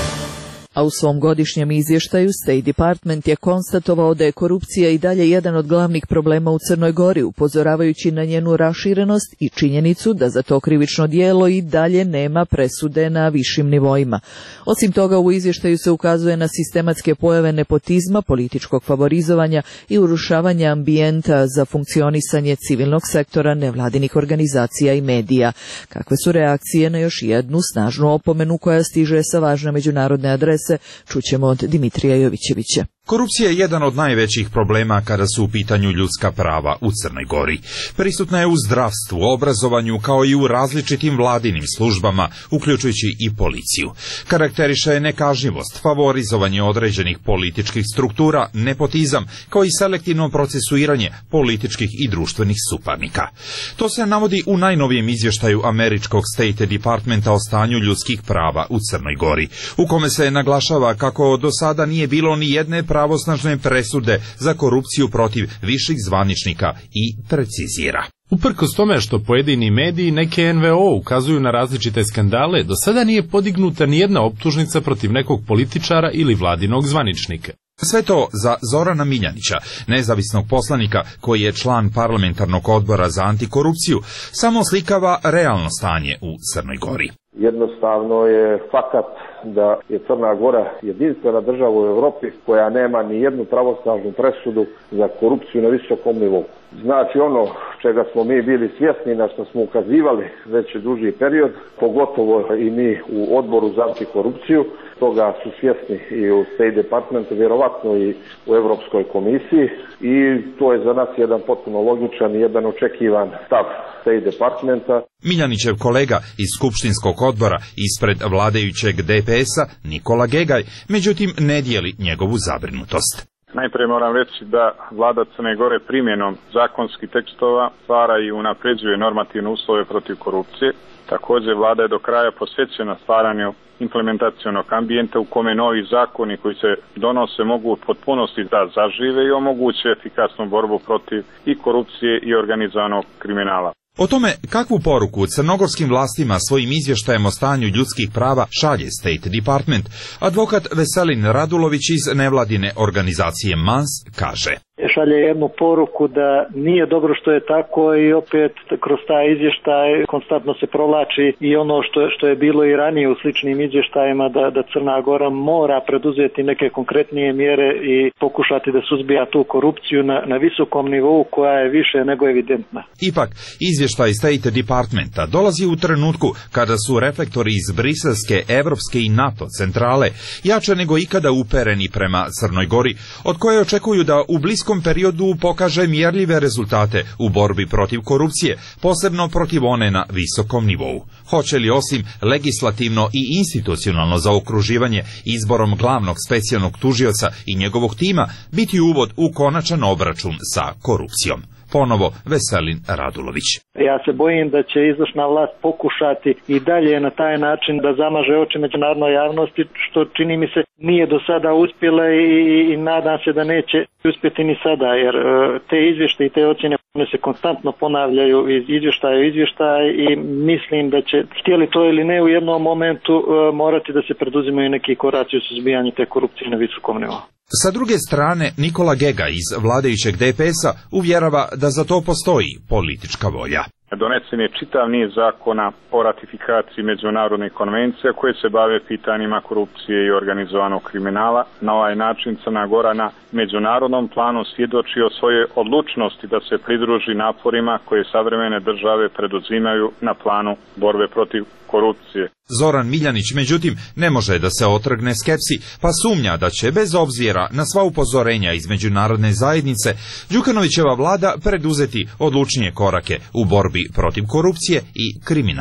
A u svom godišnjem izvještaju State Department je konstatovao da je korupcija i dalje jedan od glavnih problema u Crnoj Gori, upozoravajući na njenu raširenost i činjenicu da za to krivično djelo i dalje nema presude na višim nivoima. Osim toga, u izvještaju se ukazuje na sistematske pojave nepotizma, političkog favorizovanja i urušavanja ambijenta za funkcionisanje civilnog sektora, nevladinih organizacija i medija. Kakve su reakcije na još jednu snažnu opomenu koja stiže sa važne međunarodne adrese, čućemo od Dimitrija Jovićevića. Korupcija je jedan od najvećih problema kada su u pitanju ljudska prava u Crnoj Gori. Prisutna je u zdravstvu, obrazovanju, kao i u različitim vladinim službama, uključujući i policiju. Karakteriše je nekažnjivost, favorizovanje određenih političkih struktura, nepotizam, kao i selektivno procesuiranje političkih i društvenih suparnika. To se navodi u najnovijem izvještaju američkog State Departmenta o stanju ljudskih prava u Crnoj Gori, u kome se naglašava kako do sada nije bilo ni jedne pravosnažne presude za korupciju protiv viših zvaničnika i precizira. Uprkos tome što pojedini mediji, neke en ve o ukazuju na različite skandale, do sada nije podignuta nijedna optužnica protiv nekog političara ili vladinog zvaničnika. Sve to za Zorana Miljanića, nezavisnog poslanika koji je član parlamentarnog odbora za antikorupciju, samo slikava realno stanje u Crnoj Gori. Jednostavno je fakat da je Crna Gora jedinstvena država u Europi koja nema ni jednu pravosnažnu presudu za korupciju na visokom nivou. Znači ono čega smo mi bili svjesni, na što smo ukazivali već duži period, pogotovo i mi u odboru za antikorupciju, toga su svjesni i u State Departmentu, vjerovatno i u Europskoj komisiji, i to je za nas jedan potpuno logičan i jedan očekivan stav State Departmenta. Miljanićev kolega iz skupštinskog odbora ispred vladajućeg de pe es-a, Nikola Gegaj, međutim ne dijeli njegovu zabrinutost. Najprije moram reći da vlada Crne Gore primjenom zakonskih tekstova stvara i unapređuje normativne uslove protiv korupcije. Također vlada je do kraja posvećena stvaranju implementacionog ambijenta u kome novi zakoni koji se donose mogu u potpunosti da zažive i omoguće efikasnu borbu protiv i korupcije i organizovanog kriminala. O tome kakvu poruku crnogorskim vlastima svojim izvještajem o stanju ljudskih prava šalje State Department, advokat Veselin Radulović iz nevladine organizacije MANS kaže: šalje jednu poruku da nije dobro što je tako, i opet kroz taj izvještaj konstantno se provlači i ono što je, što je bilo i ranije u sličnim izvještajima, da, da Crna Gora mora preduzeti neke konkretnije mjere i pokušati da suzbija tu korupciju na, na visokom nivou koja je više nego evidentna. Ipak, izvještaj State Departmenta dolazi u trenutku kada su reflektori iz briselske, evropske i NATO centrale jače nego ikada upereni prema Crnoj Gori, od koje očekuju da u bliskom periodu pokaže mjerljive rezultate u borbi protiv korupcije, posebno protiv one na visokom nivou. Hoće li osim legislativno i institucionalno zaokruživanje izborom glavnog specijalnog tužioca i njegovog tima biti uvod u konačan obračun sa korupcijom? Ponovo Veselin Radulović. Ja se bojim da će izvršna vlast pokušati i dalje na taj način da zamaže oči međunarodnoj javnosti, što čini mi se nije do sada uspjela, i, i nadam se da neće uspjeti ni sada, jer te izvještaje i te ocjene one se konstantno ponavljaju iz izvještaja u izvještaj, i mislim da će, htjeli to ili ne, u jednom momentu morati da se preduzimaju neki koraci u suzbijanju te korupcije na visokom nivou. Sa druge strane, Nikola Gega iz vladajućeg de pe es-a uvjerava da za to postoji politička volja. Donesen je čitav niz zakona o ratifikaciji međunarodnih konvencija koje se bave pitanjima korupcije i organizovanog kriminala. Na ovaj način Crna Gora na međunarodnom planu svjedoči o svojoj odlučnosti da se pridruži naporima koje savremene države preduzimaju na planu borbe protiv korupcije. Zoran Miljanić, međutim, ne može da se otrgne skepsi, pa sumnja da će, bez obzira na sva upozorenja iz međunarodne zajednice, Đukanovićeva vlada preduzeti odlučnije korake u borbi protiv korupcije i kriminala.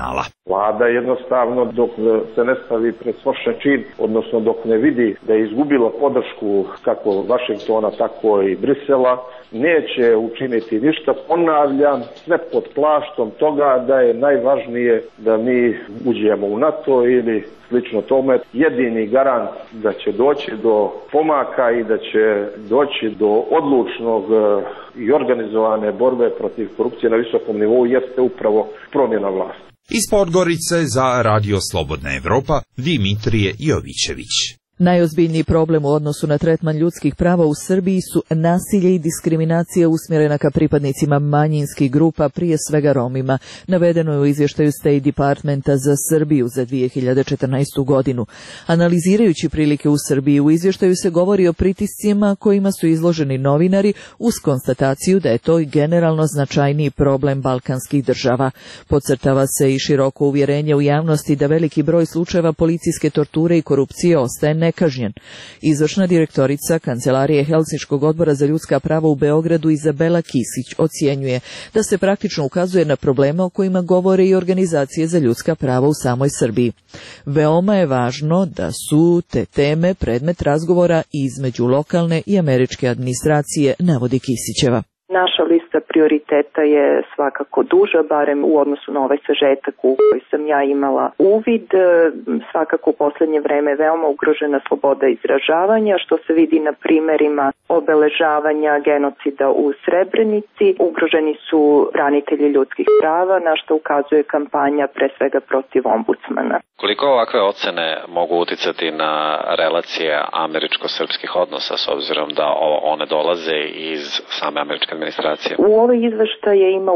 Vlada jednostavno dok se ne stavi pred svršen čin, odnosno dok ne vidi da je izgubila podršku kako Vašingtona, tako i Brisela, neće učiniti ništa. Ponavljam, sve pod plaštom toga da je najvažnije da mi uđemo u NATO ili slično tome. Jedini garant da će doći do pomaka i da će doći do odlučnog i organizovane borbe protiv korupcije na visokom nivou jeste upravo promjena vlasti. Iz Podgorice za Radio Slobodna Evropa, Dimitrije Jovićević. Najozbiljniji problem u odnosu na tretman ljudskih prava u Srbiji su nasilje i diskriminacija usmjerena ka pripadnicima manjinskih grupa, prije svega Romima, navedeno je u izvještaju State Departmenta za Srbiju za dvije hiljade četrnaestu godinu. Analizirajući prilike u Srbiji, u izvještaju se govori o pritiscima kojima su izloženi novinari uz konstataciju da je to generalno značajniji problem balkanskih država. Podcrtava se i široko uvjerenje u javnosti da veliki broj slučajeva policijske torture i korupcije ostaje ne nekažnjen. Izvršna direktorica Kancelarije Helsinškog odbora za ljudska prava u Beogradu Izabela Kisić ocjenjuje da se praktično ukazuje na probleme o kojima govore i organizacije za ljudska prava u samoj Srbiji. Veoma je važno da su te teme predmet razgovora između lokalne i američke administracije, navodi Kisićeva. Naša lista prioriteta je svakako duža, barem u odnosu na ovaj sažetak u koji sam ja imala uvid. Svakako u posljednje vreme je veoma ugrožena sloboda izražavanja, što se vidi na primerima obeležavanja genocida u Srebrenici. Ugroženi su branitelji ljudskih prava, na što ukazuje kampanja pre svega protiv ombudsmana. Koliko ovakve ocene mogu uticati na relacije američko-srpskih odnosa, s obzirom da one dolaze iz same američke administracije? U ove izveštaje ima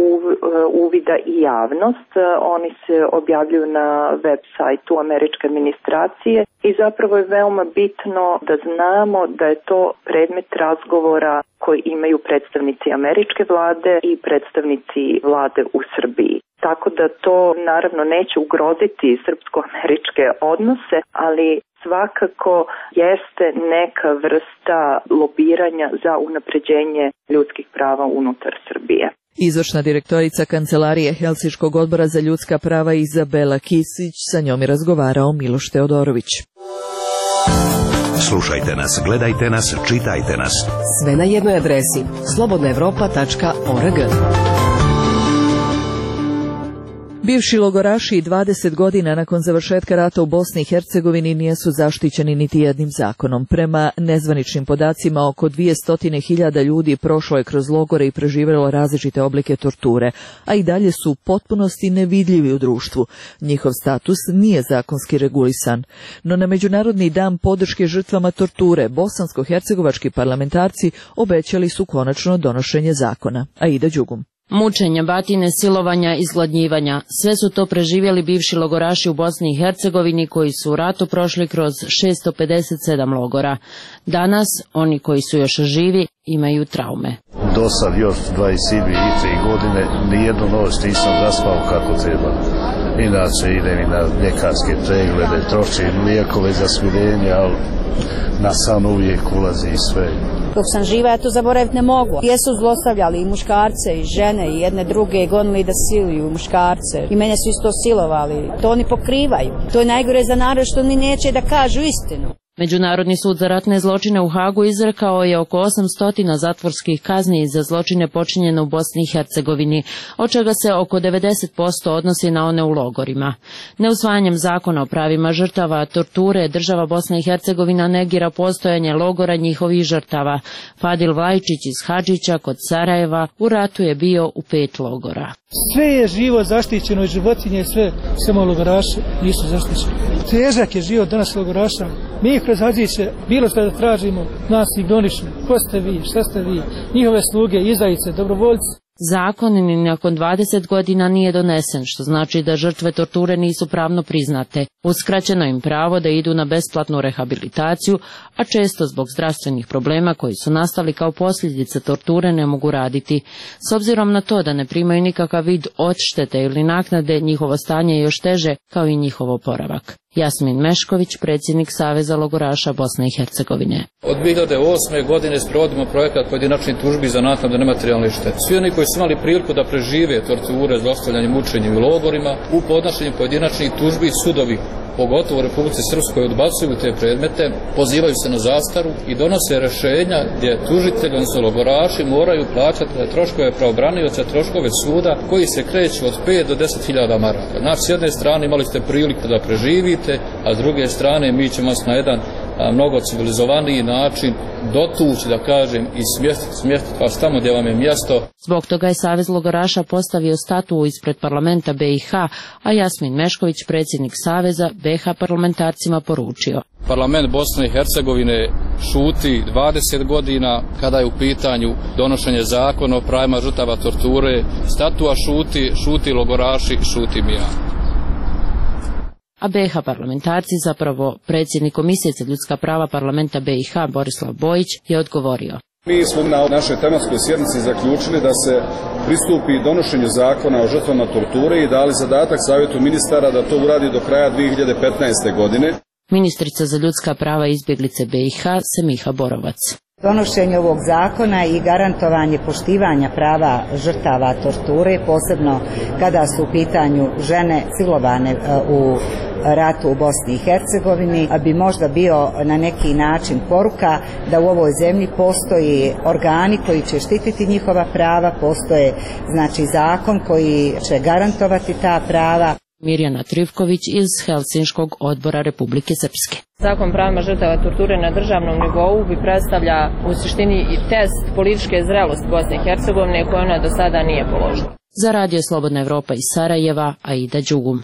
uvida i javnost. Oni se objavljuju na web sajtu američke administracije i zapravo je veoma bitno da znamo da je to predmet razgovora koji imaju predstavnici američke vlade i predstavnici vlade u Srbiji. Tako da to naravno neće ugroziti srpsko-američke odnose, ali svakako jeste neka vrsta lobiranja za unapređenje ljudskih prava unutar Srbije. Izvršna direktorica Kancelarije Helsinškog odbora za ljudska prava Izabela Kisić, sa njom je razgovarao Miloš Teodorović. Slušajte nas, gledajte nas, čitajte nas. Sve na jednoj adresi slobodna evropa tačka org. Bivši logoraši dvadeset godina nakon završetka rata u Bosni i Hercegovini nisu zaštićeni niti jednim zakonom. Prema nezvaničnim podacima, oko dvjesto hiljada ljudi prošlo je kroz logore i preživjelo različite oblike torture, a i dalje su u potpunosti nevidljivi u društvu. Njihov status nije zakonski regulisan. No na Međunarodni dan podrške žrtvama torture, bosansko-hercegovački parlamentarci obećali su konačno donošenje zakona. Aida Đugum. Mučenja, batine, silovanja, izgladnjivanja, sve su to preživjeli bivši logoraši u Bosni i Hercegovini koji su u ratu prošli kroz šesto pedeset sedam logora. Danas, oni koji su još živi, imaju traume. Do sad još dvadeset tri godine nijednu noć nisam zaspao kako treba. Inače idem i na ljekarske preglede, trošim lijekove za smirenje, ali na san uvijek ulazi i sve. Dok sam živa, ja to zaboraviti ne mogu. Jesu zlostavljali i muškarce i žene i jedne druge, gonili da siluju muškarce. I mene su isto silovali. To oni pokrivaju. To je najgore za narod što oni neće da kažu istinu. Međunarodni sud za ratne zločine u Hagu izrekao je oko osamsto zatvorskih kazni za zločine počinjene u Bosni i Hercegovini, od čega se oko devedeset posto odnosi na one u logorima. Neusvajanjem zakona o pravima žrtava torture, država Bosna i Hercegovina negira postojanje logora njihovih žrtava. Fadil Vlajčić iz Hadžića kod Sarajeva u ratu je bio u pet logora. Sve je živo zaštićeno i životinje, sve, samo logoraši nisu zaštićeni. Težak je život danas logoraša. Mi kroz Hadžiće bilo što da tražimo, nas ignorišu. Ko ste vi, šta ste vi, njihove sluge, izdajice, dobrovoljci. Zakon ni nakon dvadeset godina nije donesen, što znači da žrtve torture nisu pravno priznate. Uskraćeno im pravo da idu na besplatnu rehabilitaciju, a često zbog zdravstvenih problema koji su nastali kao posljedice torture ne mogu raditi. S obzirom na to da ne primaju nikakav vid odštete ili naknade, njihovo stanje je još teže kao i njihov oporavak. Jasmin Mešković, predsjednik Saveza logoraša Bosne i Hercegovine. Od dvije hiljade osme. godine sprovodimo projekat pojedinačnih tužbi za naknadu nematerijalne štete. Svi oni koji su imali priliku da prežive torture, zlostavljanje, mučenje u logorima, u podnošenju pojedinačnih tužbi sudovi, pogotovo u Republici Srpskoj, odbacuju te predmete, pozivaju se na zastaru i donose rješenja gdje tužitelji, odnosno logoraši, moraju plaćati troškove pravobranioca, troškove suda koji se kreću od pet do deset hiljada maraka. Znači, s jedne strane imali ste priliku da preživite, a s druge strane mi ćemo vas na jedan a, mnogo civilizovaniji način dotući, da kažem, i smjestiti, smjestiti vas tamo gdje vam je mjesto. Zbog toga je Savez logoraša postavio statu ispred parlamenta B i H, a Jasmin Mešković, predsjednik Saveza, B i H parlamentarcima poručio. Parlament Bosne i Hercegovine šuti dvadeset godina kada je u pitanju donošenje zakona o pravima žrtava torture. Statua šuti, šuti logoraši, šutim ja. A B i H parlamentarci, zapravo predsjednik Komisije za ljudska prava parlamenta B i H Borislav Bojić, je odgovorio. Mi smo na našoj tematskoj sjednici zaključili da se pristupi donošenju zakona o žrtvama torture i dali zadatak Savjetu ministara da to uradi do kraja dvije hiljade petnaeste. godine. Ministrica za ljudska prava i izbjeglice B i H Semiha Borovac. Donošenje ovog zakona i garantovanje poštivanja prava žrtava torture, posebno kada su u pitanju žene silovane u ratu u Bosni i Hercegovini, bi možda bio na neki način poruka da u ovoj zemlji postoji organi koji će štititi njihova prava, postoje znači zakon koji će garantovati ta prava. Mirjana Trivković iz Helsinškog odbora Republike Srpske. Zakon pravima žrtava torture na državnom nivou bi predstavlja u suštini i test političke zrelosti Bosne i Hercegovine koje ona do sada nije položila. Za Radio Slobodna Evropa iz Sarajeva, Aida Đugum.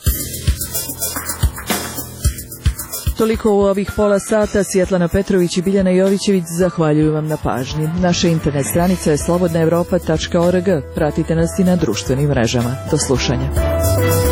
Toliko u ovih pola sata. Svjetlana Petrović i Biljana Jovićević zahvaljuju vam na pažnji. Naša internet stranica je slobodna evropa tačka org. Pratite nas i na društvenim mrežama. Do slušanja.